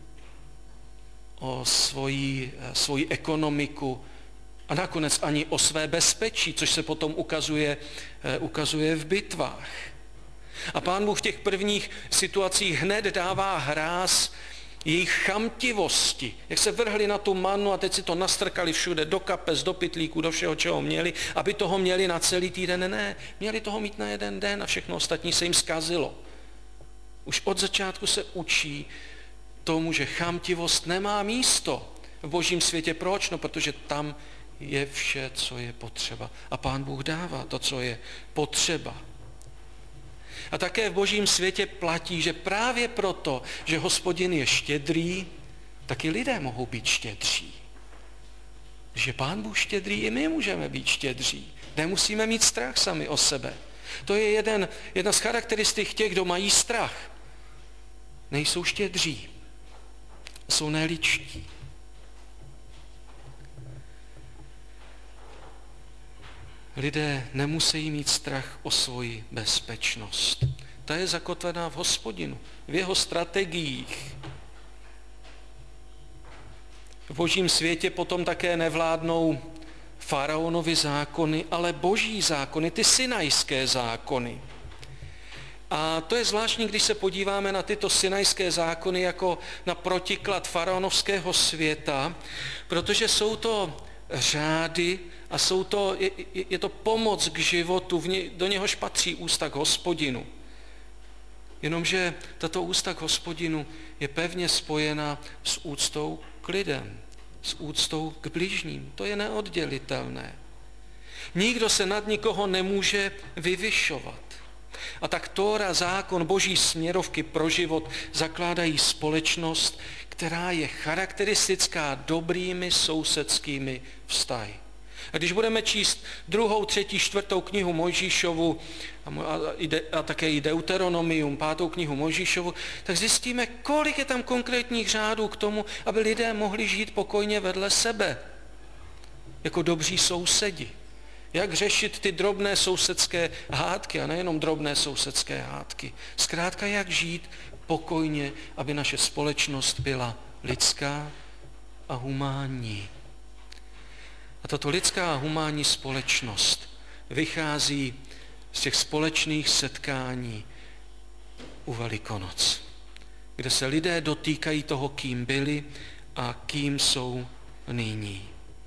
o svoji, svoji ekonomiku a nakonec ani o své bezpečí, což se potom ukazuje, ukazuje v bitvách. A Pán Bůh v těch prvních situacích hned dává hráz jejich chamtivosti. Jak se vrhli na tu manu a teď si to nastrkali všude, do kapes, do pytlíku, do všeho, čeho měli, aby toho měli na celý týden. Ne, měli toho mít na jeden den a všechno ostatní se jim zkazilo. Už od začátku se učí tomu, že chamtivost nemá místo v Božím světě. Proč? No, protože tam je vše, co je potřeba. A Pán Bůh dává to, co je potřeba. A také v Božím světě platí, že právě proto, že Hospodin je štědrý, tak i lidé mohou být štědří. Když je Pán Bůh štědrý, i my můžeme být štědří. Nemusíme mít strach sami o sebe. To je jeden, jedna z charakteristik těch, kdo mají strach. Nejsou štědří. Jsou neličtí. Lidé nemusí mít strach o svoji bezpečnost. Ta je zakotvená v Hospodinu, v jeho strategiích. V Božím světě potom také nevládnou faraonovi zákony, ale boží zákony, ty sinajské zákony. A to je zvláštní, když se podíváme na tyto sinajské zákony jako na protiklad faraonovského světa, protože jsou to řády a jsou to, je, je to pomoc k životu, v ně, do něhož patří ústa k Hospodinu. Jenomže tato ústa k Hospodinu je pevně spojena s úctou k lidem, s úctou k bližním. To je neoddělitelné. Nikdo se nad nikoho nemůže vyvyšovat. A tak Tóra, zákon, boží směrovky pro život zakládají společnost, která je charakteristická dobrými sousedskými vztahy. A když budeme číst druhou, třetí, čtvrtou knihu Mojžíšovu a, a, a také i Deuteronomium, pátou knihu Mojžíšovu, tak zjistíme, kolik je tam konkrétních řádů k tomu, aby lidé mohli žít pokojně vedle sebe, jako dobří sousedi. Jak řešit ty drobné sousedské hádky a nejenom drobné sousedské hádky. Zkrátka, jak žít pokojně, aby naše společnost byla lidská a humánní. A tato lidská a humánní společnost vychází z těch společných setkání u Velikonoc, kde se lidé dotýkají toho, kým byli a kým jsou nyní.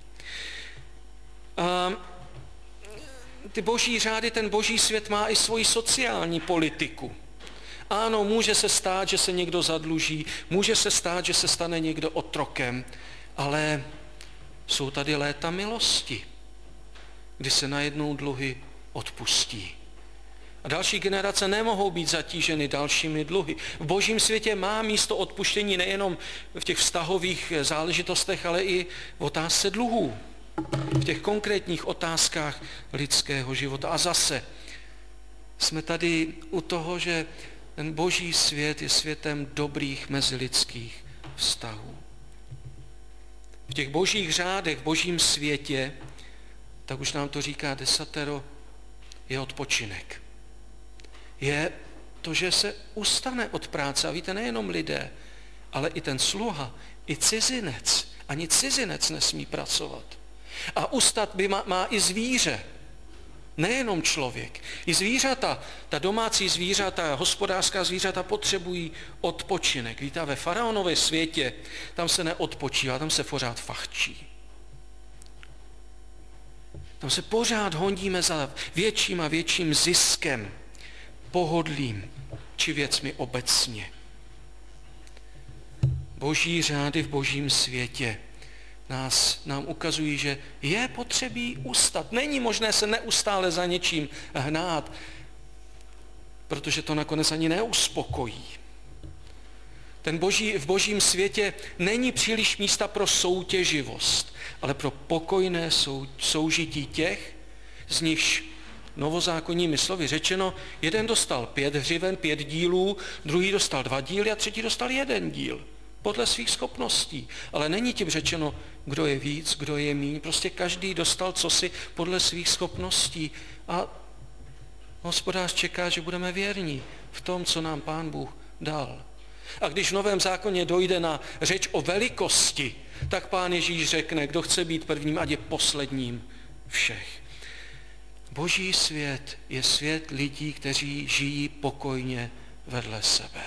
A ty boží řády, ten boží svět má i svoji sociální politiku. Ano, může se stát, že se někdo zadluží, může se stát, že se stane někdo otrokem, ale jsou tady léta milosti, kdy se najednou dluhy odpustí. A další generace nemohou být zatíženy dalšími dluhy. V božím světě má místo odpuštění nejenom v těch vztahových záležitostech, ale i v otázce dluhů. V těch konkrétních otázkách lidského života. A zase jsme tady u toho, že ten boží svět je světem dobrých mezilidských vztahů. v těch božích řádech, v božím světě, tak už nám to říká desatero, je odpočinek. Je to, že se ustane od práce. A víte, nejenom lidé, ale i ten sluha, i cizinec. Ani cizinec nesmí pracovat. A ustat by má, má i zvíře. Nejenom člověk. I zvířata, ta domácí zvířata, hospodářská zvířata potřebují odpočinek. Víte, ve faraonově světě tam se neodpočívá, tam se pořád fachčí. Tam se pořád honíme za větším a větším ziskem, pohodlím či věcmi obecně. Boží řády v božím světě nás, nám ukazují, že je potřebí ustat. Není možné se neustále za něčím hnát, protože to nakonec ani neuspokojí. Ten boží, v božím světě není příliš místa pro soutěživost, ale pro pokojné sou, soužití těch, z nichž novozákonními slovy řečeno, jeden dostal pět hřiven, pět dílů, druhý dostal dva díly a třetí dostal jeden díl. Podle svých schopností. Ale není tím řečeno, kdo je víc, kdo je míň. Prostě každý dostal cosi podle svých schopností. A Hospodář čeká, že budeme věrní v tom, co nám Pán Bůh dal. A když v Novém zákoně dojde na řeč o velikosti, tak Pán Ježíš řekne, kdo chce být prvním, ať je posledním všech. Boží svět je svět lidí, kteří žijí pokojně vedle sebe.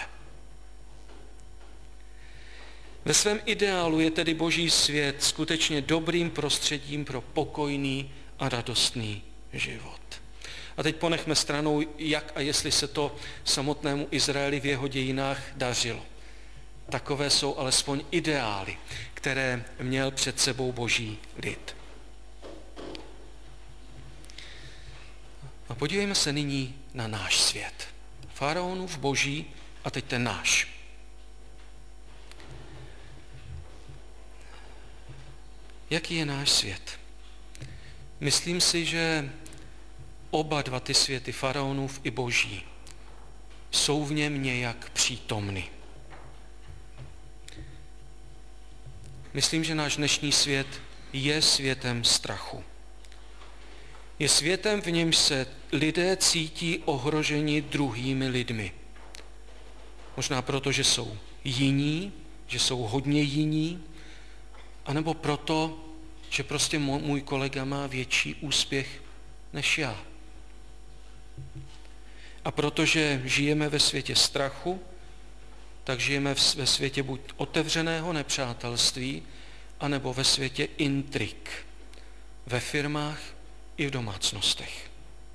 Ve svém ideálu je tedy Boží svět skutečně dobrým prostředím pro pokojný a radostný život. A teď ponechme stranou, jak a jestli se to samotnému Izraeli v jeho dějinách dařilo. Takové jsou alespoň ideály, které měl před sebou Boží lid. A podívejme se nyní na náš svět. Faraonův boží a teď ten náš. Jaký je náš svět? Myslím si, že oba dva ty světy, faraonův i boží, jsou v něm nějak přítomny. Myslím, že náš dnešní svět je světem strachu. Je světem, v němž se lidé cítí ohroženi druhými lidmi. Možná proto, že jsou jiní, že jsou hodně jiní, anebo proto, že prostě můj kolega má větší úspěch než já. A protože žijeme ve světě strachu, tak žijeme ve světě buď otevřeného nepřátelství, anebo ve světě intrik, ve firmách i v domácnostech.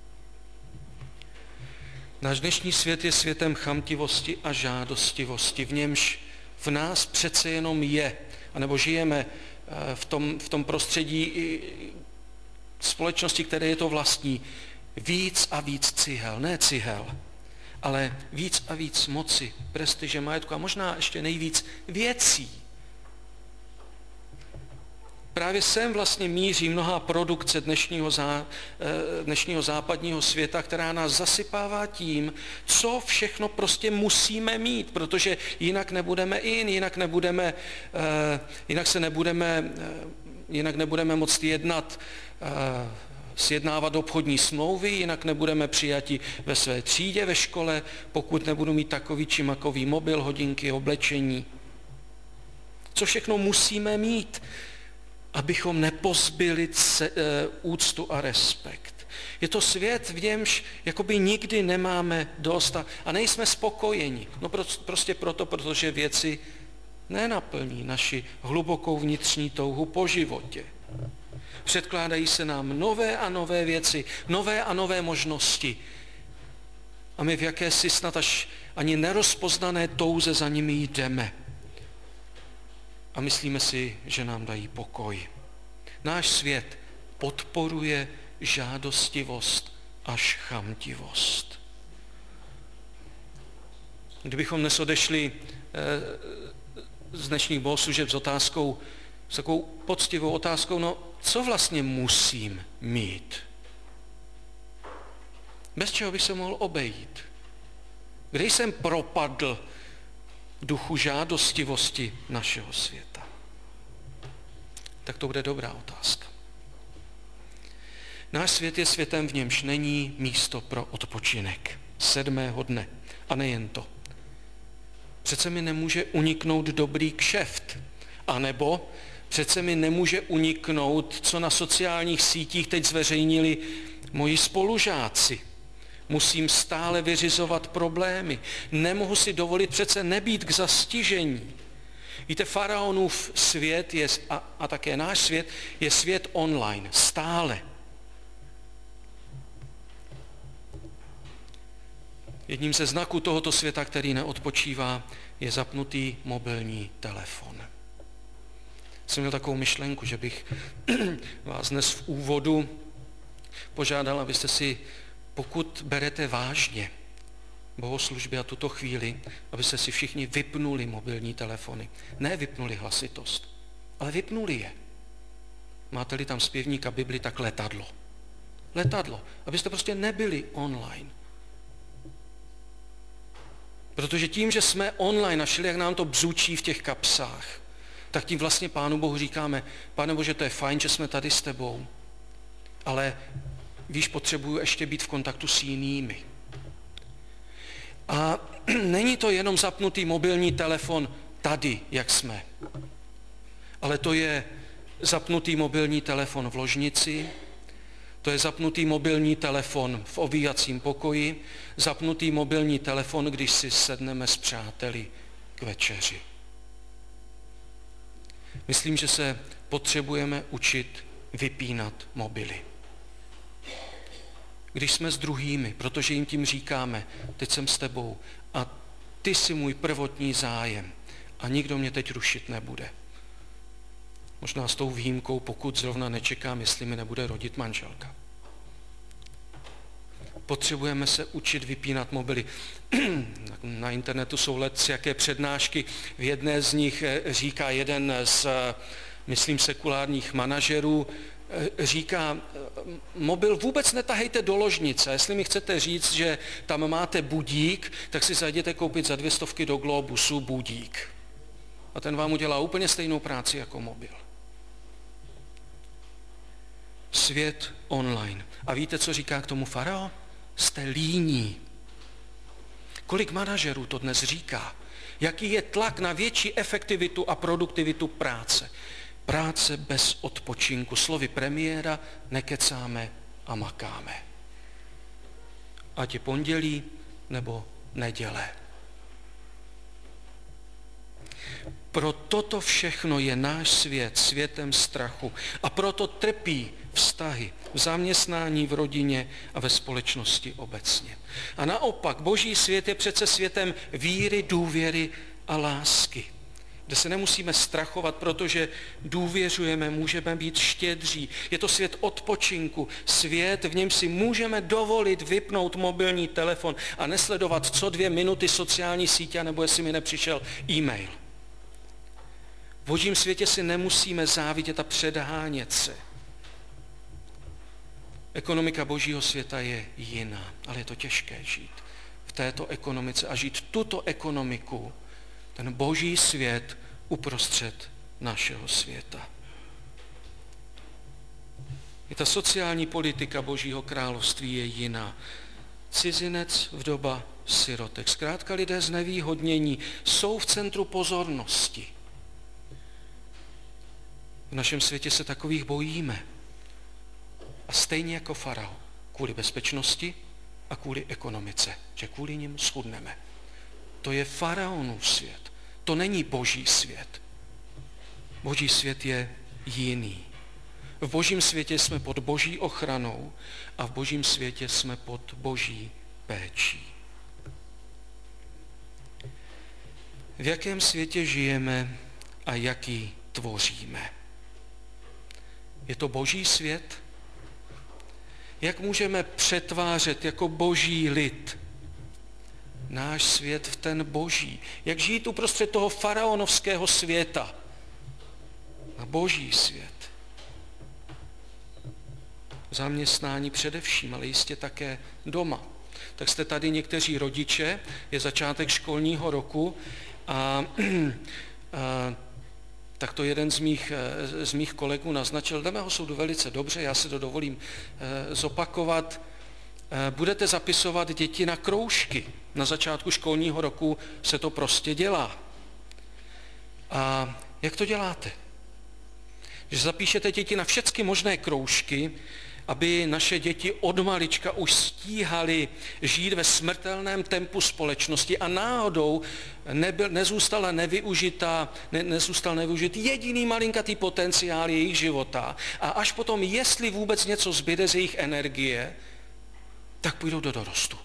Náš dnešní svět je světem chamtivosti a žádostivosti, v němž v nás přece jenom je, anebo žijeme v tom, v tom prostředí společnosti, které je to vlastní, víc a víc cihel, ne cihel, ale víc a víc moci, prestiže, majetku a možná ještě nejvíc věcí. Právě sem vlastně míří mnohá produkce dnešního, zá, dnešního západního světa, která nás zasypává tím, co všechno prostě musíme mít, protože jinak nebudeme in, jinak nebudeme, jinak se nebudeme, jinak nebudeme moct jednat, sjednávat obchodní smlouvy, jinak nebudeme přijati ve své třídě ve škole, pokud nebudu mít takový či makový mobil, hodinky, oblečení. Co všechno musíme mít, abychom nepozbyli úctu a respekt. Je to svět, v němž jakoby nikdy nemáme dost a, a nejsme spokojeni. No prostě proto, protože věci nenaplní naši hlubokou vnitřní touhu po životě. Předkládají se nám nové a nové věci, nové a nové možnosti. A my v jakési snad až ani nerozpoznané touze za nimi jdeme. A myslíme si, že nám dají pokoj. Náš svět podporuje žádostivost až chamtivost. Kdybychom dnes odešli z dnešních bohoslužeb s otázkou, s takovou poctivou otázkou, no co vlastně musím mít? Bez čeho bych se mohl obejít? Kde jsem propadl duchu žádostivosti našeho světa? tak to bude dobrá otázka. Náš svět je světem, v němž není místo pro odpočinek. Sedmého dne. A nejen to. Přece mi nemůže uniknout dobrý kšeft. A nebo přece mi nemůže uniknout, co na sociálních sítích teď zveřejnili moji spolužáci. Musím stále vyřizovat problémy. Nemohu si dovolit přece nebýt k zastižení. Víte, faraonův svět je, a, a také náš svět je svět online. Stále. Jedním ze znaků tohoto světa, který neodpočívá, je zapnutý mobilní telefon. Jsem měl takovou myšlenku, že bych vás dnes v úvodu požádal, abyste si, pokud berete vážně bohoslužby a tuto chvíli, abyste si všichni vypnuli mobilní telefony. Ne vypnuli hlasitost, ale vypnuli je. Máte-li tam zpěvník a Bibli, tak letadlo. Letadlo, abyste prostě nebyli online. Protože tím, že jsme online a šli, jak nám to bzučí v těch kapsách, tak tím vlastně Pánu Bohu říkáme, Pane Bože, to je fajn, že jsme tady s tebou, ale víš, potřebuju ještě být v kontaktu s jinými. A není to jenom zapnutý mobilní telefon tady, jak jsme, ale to je zapnutý mobilní telefon v ložnici, to je zapnutý mobilní telefon v ovíjacím pokoji, zapnutý mobilní telefon, když si sedneme s přáteli k večeři. Myslím, že se potřebujeme učit vypínat mobily. Když jsme s druhými, protože jim tím říkáme, teď jsem s tebou a ty jsi můj prvotní zájem a nikdo mě teď rušit nebude. Možná s tou výjimkou, pokud zrovna nečekám, jestli mi nebude rodit manželka. Potřebujeme se učit vypínat mobily. Na internetu jsou letci, jaké přednášky. V jedné z nich říká jeden z, myslím, sekulárních manažerů, říká, mobil vůbec netahejte do ložnice. Jestli mi chcete říct, že tam máte budík, tak si zajděte koupit za dvě stovky do Globusu budík. A ten vám udělá úplně stejnou práci jako mobil. Svět online. A víte, co říká k tomu farao? Jste líní. Kolik manažerů to dnes říká? Jaký je tlak na větší efektivitu a produktivitu práce? Práce bez odpočinku. Slovy premiéra, nekecáme a makáme. Ať je pondělí nebo neděle. Pro toto všechno je náš svět světem strachu a proto trpí vztahy v zaměstnání, v rodině a ve společnosti obecně. A naopak, Boží svět je přece světem víry, důvěry a lásky, kde se nemusíme strachovat, protože důvěřujeme, můžeme být štědří. Je to svět odpočinku, svět, v něm si můžeme dovolit vypnout mobilní telefon a nesledovat co dvě minuty sociální sítě, nebo jestli mi nepřišel e-mail. V Božím světě si nemusíme závidět a předhánět se. Ekonomika Božího světa je jiná, ale je to těžké žít v této ekonomice a žít tuto ekonomiku, ten Boží svět uprostřed našeho světa. I ta sociální politika Božího království je jiná. Cizinec, vdova, sirotek. Zkrátka lidé znevýhodnění jsou v centru pozornosti. V našem světě se takových bojíme. A stejně jako farao, kvůli bezpečnosti a kvůli ekonomice, že kvůli nim schudneme. To je faraonův svět, to není Boží svět. Boží svět je jiný. V Božím světě jsme pod Boží ochranou a v Božím světě jsme pod Boží péčí. V jakém světě žijeme a jaký tvoříme? Je to Boží svět? Jak můžeme přetvářet jako Boží lid náš svět v ten Boží? Jak žít uprostřed toho faraonovského světa na Boží svět? V zaměstnání především, ale jistě také doma. Tak jste tady někteří rodiče, je začátek školního roku a, a tak to jeden z mých, z mých kolegů naznačil, dle mého soudu velice dobře, já si to dovolím zopakovat. Budete zapisovat děti na kroužky. Na začátku školního roku se to prostě dělá. A jak to děláte? Že zapíšete děti na všechny možné kroužky, aby naše děti od malička už stíhaly žít ve smrtelném tempu společnosti a náhodou nebyl, nezůstala nevyužitá, ne, nezůstal nevyužit jediný malinkatý potenciál jejich života. A až potom, jestli vůbec něco zbyde z jejich energie, tak půjdou do dorostu.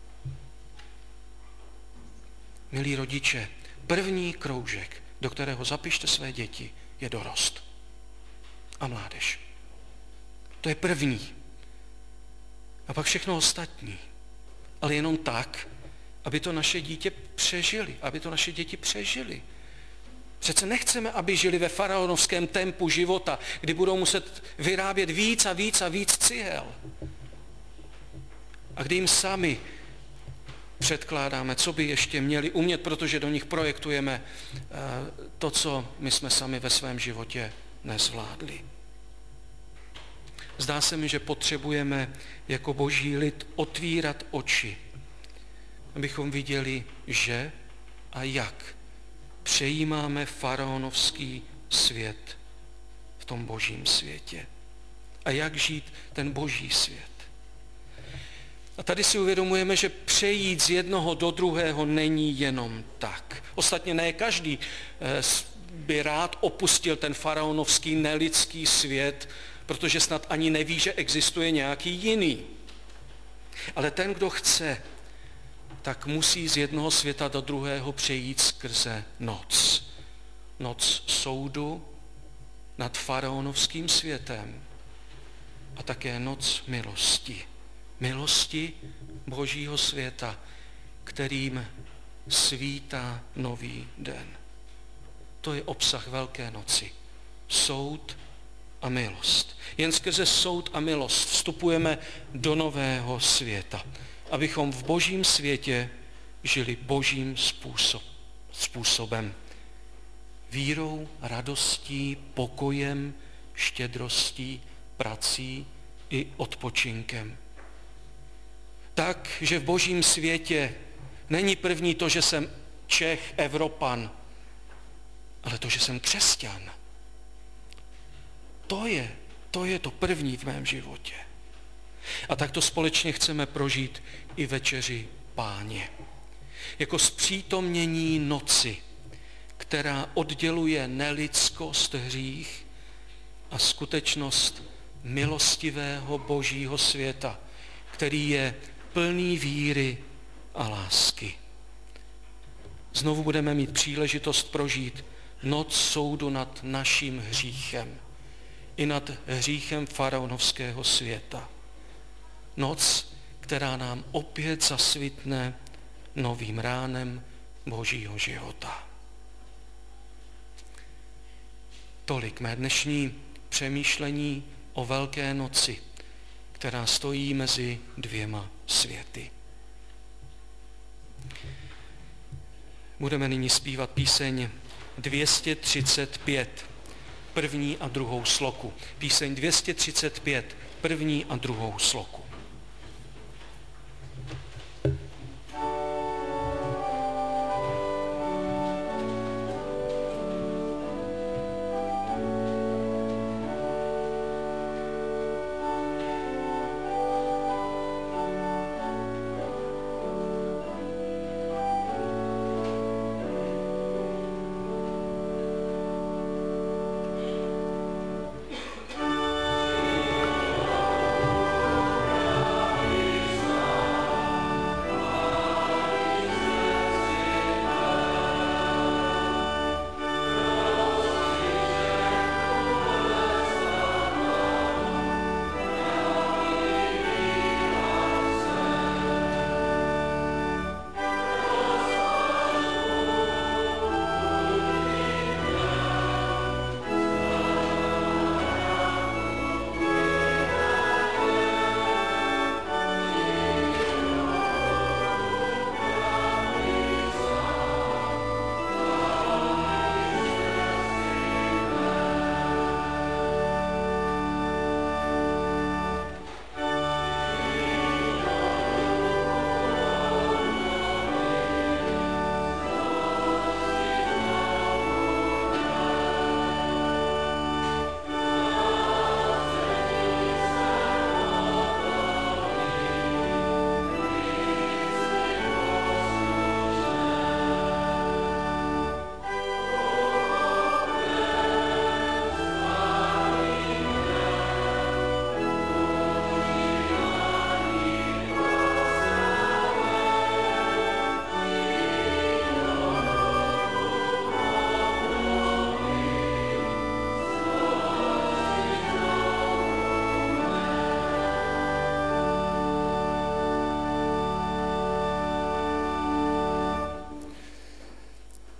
Milí rodiče, první kroužek, do kterého zapište své děti, je dorost a mládež. To je první. A pak všechno ostatní. Ale jenom tak, aby to naše dítě přežili, aby to naše děti přežili. Přece nechceme, aby žili ve faraonovském tempu života, kdy budou muset vyrábět víc a víc a víc cihel. A kdy jim sami předkládáme, co by ještě měli umět, protože do nich projektujeme to, co my jsme sami ve svém životě nezvládli. Zdá se mi, že potřebujeme jako boží lid otvírat oči, abychom viděli, že a jak přejímáme faraonovský svět v tom božím světě. A jak žít ten boží svět. A tady si uvědomujeme, že přejít z jednoho do druhého není jenom tak. Ostatně ne každý by rád opustil ten faraonovský nelidský svět, protože snad ani neví, že existuje nějaký jiný. Ale ten, kdo chce, tak musí z jednoho světa do druhého přejít skrze noc. Noc soudu nad faraonovským světem a také noc milosti. Milosti božího světa, kterým svítá nový den. To je obsah Velké noci. Soud a milost. Jen skrze soud a milost vstupujeme do nového světa, abychom v božím světě žili božím způsob, způsobem. Vírou, radostí, pokojem, štědrostí, prací i odpočinkem. Tak, že v božím světě není první to, že jsem Čech, Evropan, ale to, že jsem křesťan. To je, to je to první v mém životě. A tak to společně chceme prožít i večeři Páně. Jako zpřítomnění noci, která odděluje nelidskost, hřích a skutečnost milostivého božího světa, který je plný víry a lásky. Znovu budeme mít příležitost prožít noc soudu nad naším hříchem i nad hříchem faraonovského světa. Noc, která nám opět zasvitne novým ránem božího života. Tolik mé dnešní přemýšlení o Velké noci, která stojí mezi dvěma světy. Budeme nyní zpívat píseň dvě stě třicet pět, první a druhou sloku. Píseň dvě stě třicet pět, první a druhou sloku. Thank you.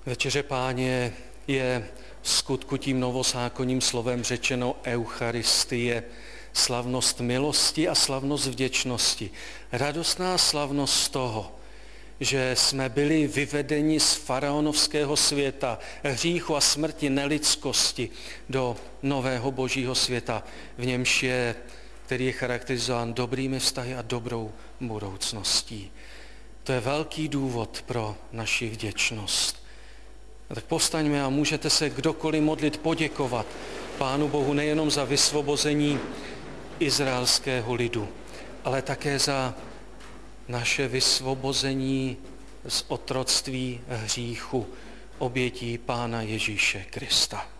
Večeře Páně je v skutku tím novozákonním slovem řečeno Eucharistie, slavnost milosti a slavnost vděčnosti. Radostná slavnost z toho, že jsme byli vyvedeni z faraonovského světa, hříchu a smrti, nelidskosti do nového božího světa, v němž je, který je charakterizován dobrými vztahy a dobrou budoucností. To je velký důvod pro naši vděčnost. A tak povstaňme a můžete se kdokoliv modlit, poděkovat Pánu Bohu nejenom za vysvobození izraelského lidu, ale také za naše vysvobození z otroctví hříchu obětí Pána Ježíše Krista.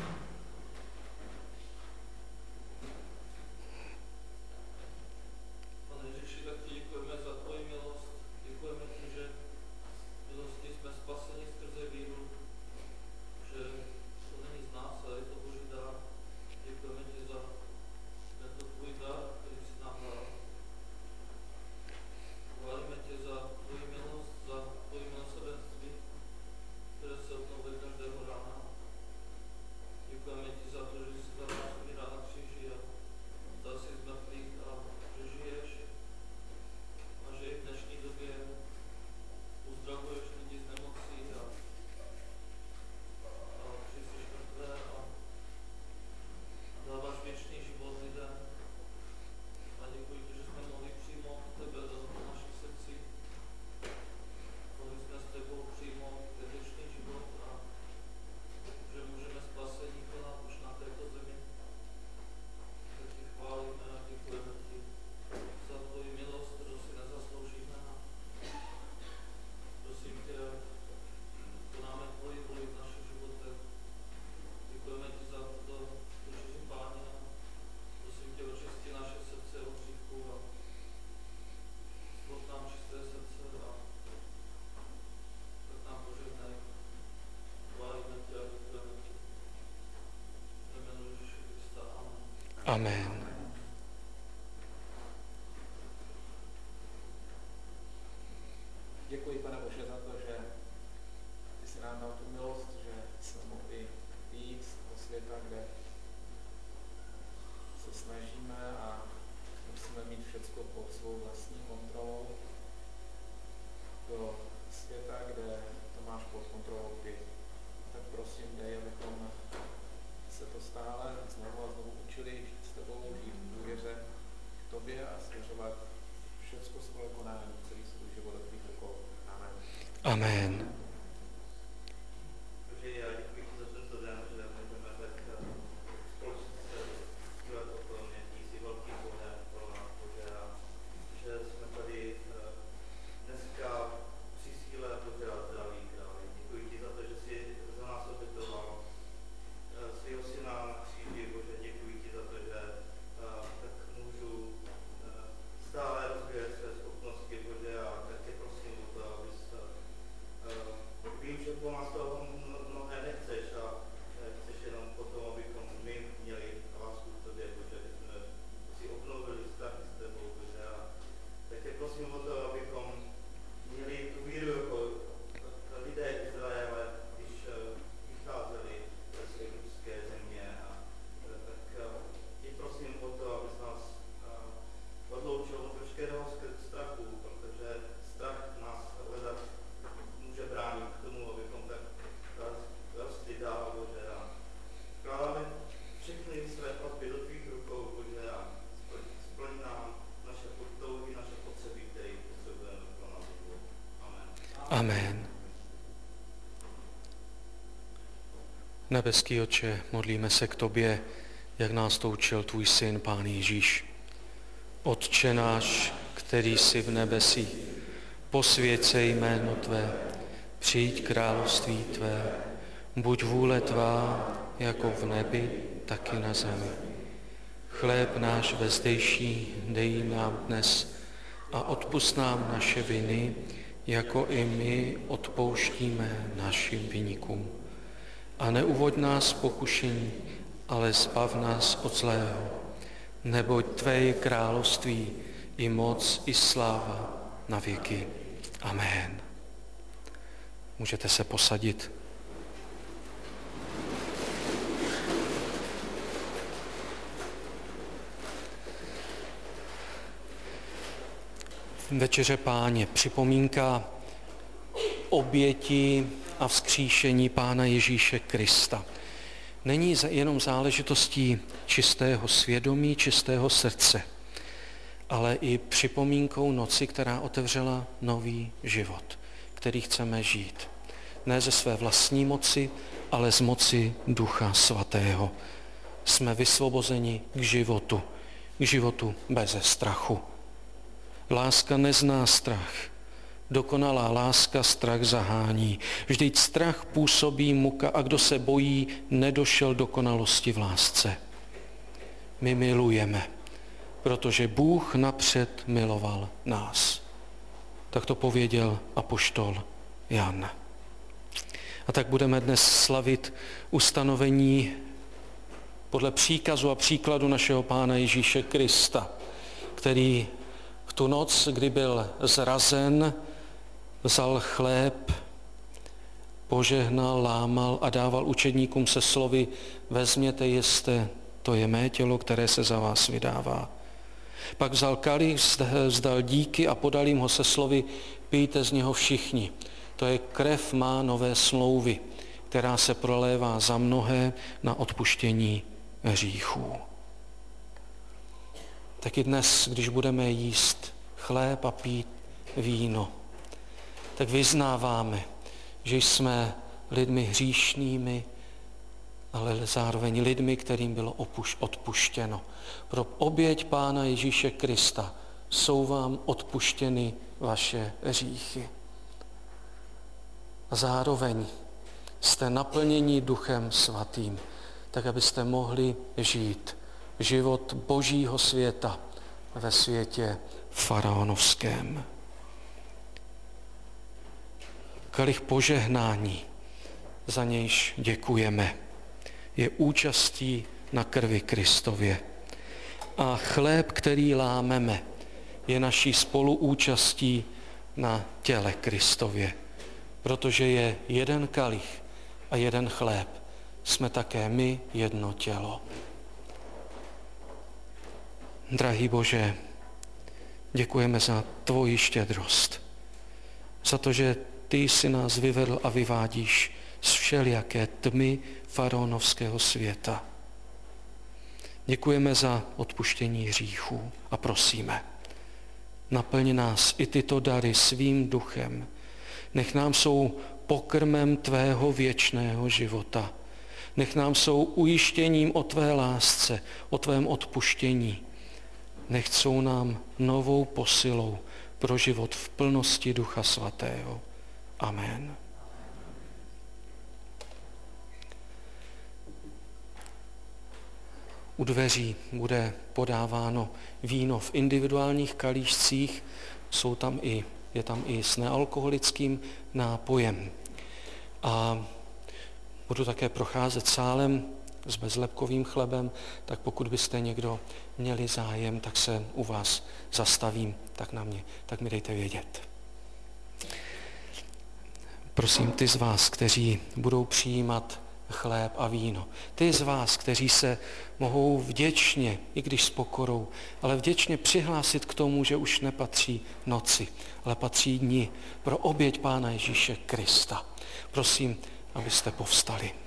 Amen. Děkuji, Pane Bože, za to, že ty jsi nám dal tu milost, že jsme mohli vyjít z toho světa, kde se snažíme a musíme mít všecko pod svou vlastní kontrolou, do světa, kde to máš pod kontrolou ty. Tak prosím, dej, abychom se to stále znovu a znovu učili žít s tebou, žít v důvěře k tobě a směřovat všecko svoje konání, celý svůj život do tvých rukou. Amen. Amen. Amen. Nebeský Otče, modlíme se k tobě, jak nás to učil tvůj syn, Pán Ježíš. Otče náš, který jsi v nebesích, posvěť se jméno tvé, přijď království tvé, buď vůle tvá, jako v nebi, tak i na zemi. Chléb náš vezdejší dej nám dnes a odpusť nám naše viny, jako i my odpouštíme našim viníkům. A neuvoď nás pokušení, ale zbav nás od zlého. Neboť tvé je království, i moc, i sláva na věky. Amen. Můžete se posadit. Večeře Páně, připomínka oběti a vzkříšení Pána Ježíše Krista. Není jenom záležitostí čistého svědomí, čistého srdce, ale i připomínkou noci, která otevřela nový život, který chceme žít. Ne ze své vlastní moci, ale z moci Ducha Svatého. Jsme vysvobozeni k životu, k životu beze strachu. Láska nezná strach. Dokonalá láska strach zahání. Vždyť strach působí muka a kdo se bojí, nedošel dokonalosti v lásce. My milujeme, protože Bůh napřed miloval nás. Tak to pověděl apoštol Jan. A tak budeme dnes slavit ustanovení podle příkazu a příkladu našeho Pána Ježíše Krista, který v tu noc, kdy byl zrazen, vzal chléb, požehnal, lámal a dával učedníkům se slovy: vezměte, jeste, to je mé tělo, které se za vás vydává. Pak vzal kalich, vzdal díky a podal jim ho se slovy: pijte z něho všichni. To je krev má nové smlouvy, která se prolévá za mnohé na odpuštění hříchů. Taky dnes, když budeme jíst chléb a pít víno, tak vyznáváme, že jsme lidmi hříšnými, ale zároveň lidmi, kterým bylo odpuštěno. Pro oběť Pána Ježíše Krista jsou vám odpuštěny vaše hříchy. A zároveň jste naplněni Duchem Svatým, tak abyste mohli žít život Božího světa ve světě faraonovském. Kalich požehnání, za nějž děkujeme, je účastí na krvi Kristově. A chléb, který lámeme, je naší spoluúčastí na těle Kristově. Protože je jeden kalich a jeden chléb, jsme také my jedno tělo. Drahý Bože, děkujeme za tvoji štědrost, za to, že ty jsi nás vyvedl a vyvádíš z všelijaké tmy faraonovského světa. Děkujeme za odpuštění hříchů a prosíme, naplň nás i tyto dary svým duchem. Nech nám jsou pokrmem tvého věčného života. Nech nám jsou ujištěním o tvé lásce, o tvém odpuštění. Nech jsou nám novou posilou pro život v plnosti Ducha Svatého. Amen. U dveří bude podáváno víno v individuálních kalíšcích, jsou tam i, je tam i s nealkoholickým nápojem. A budu také procházet sálem s bezlepkovým chlebem, tak pokud byste někdo měli zájem, tak se u vás zastavím, tak na mě, tak mi dejte vědět. Prosím ty z vás, kteří budou přijímat chléb a víno, ty z vás, kteří se mohou vděčně, i když s pokorou, ale vděčně přihlásit k tomu, že už nepatří noci, ale patří dni pro oběť Pána Ježíše Krista. Prosím, abyste povstali.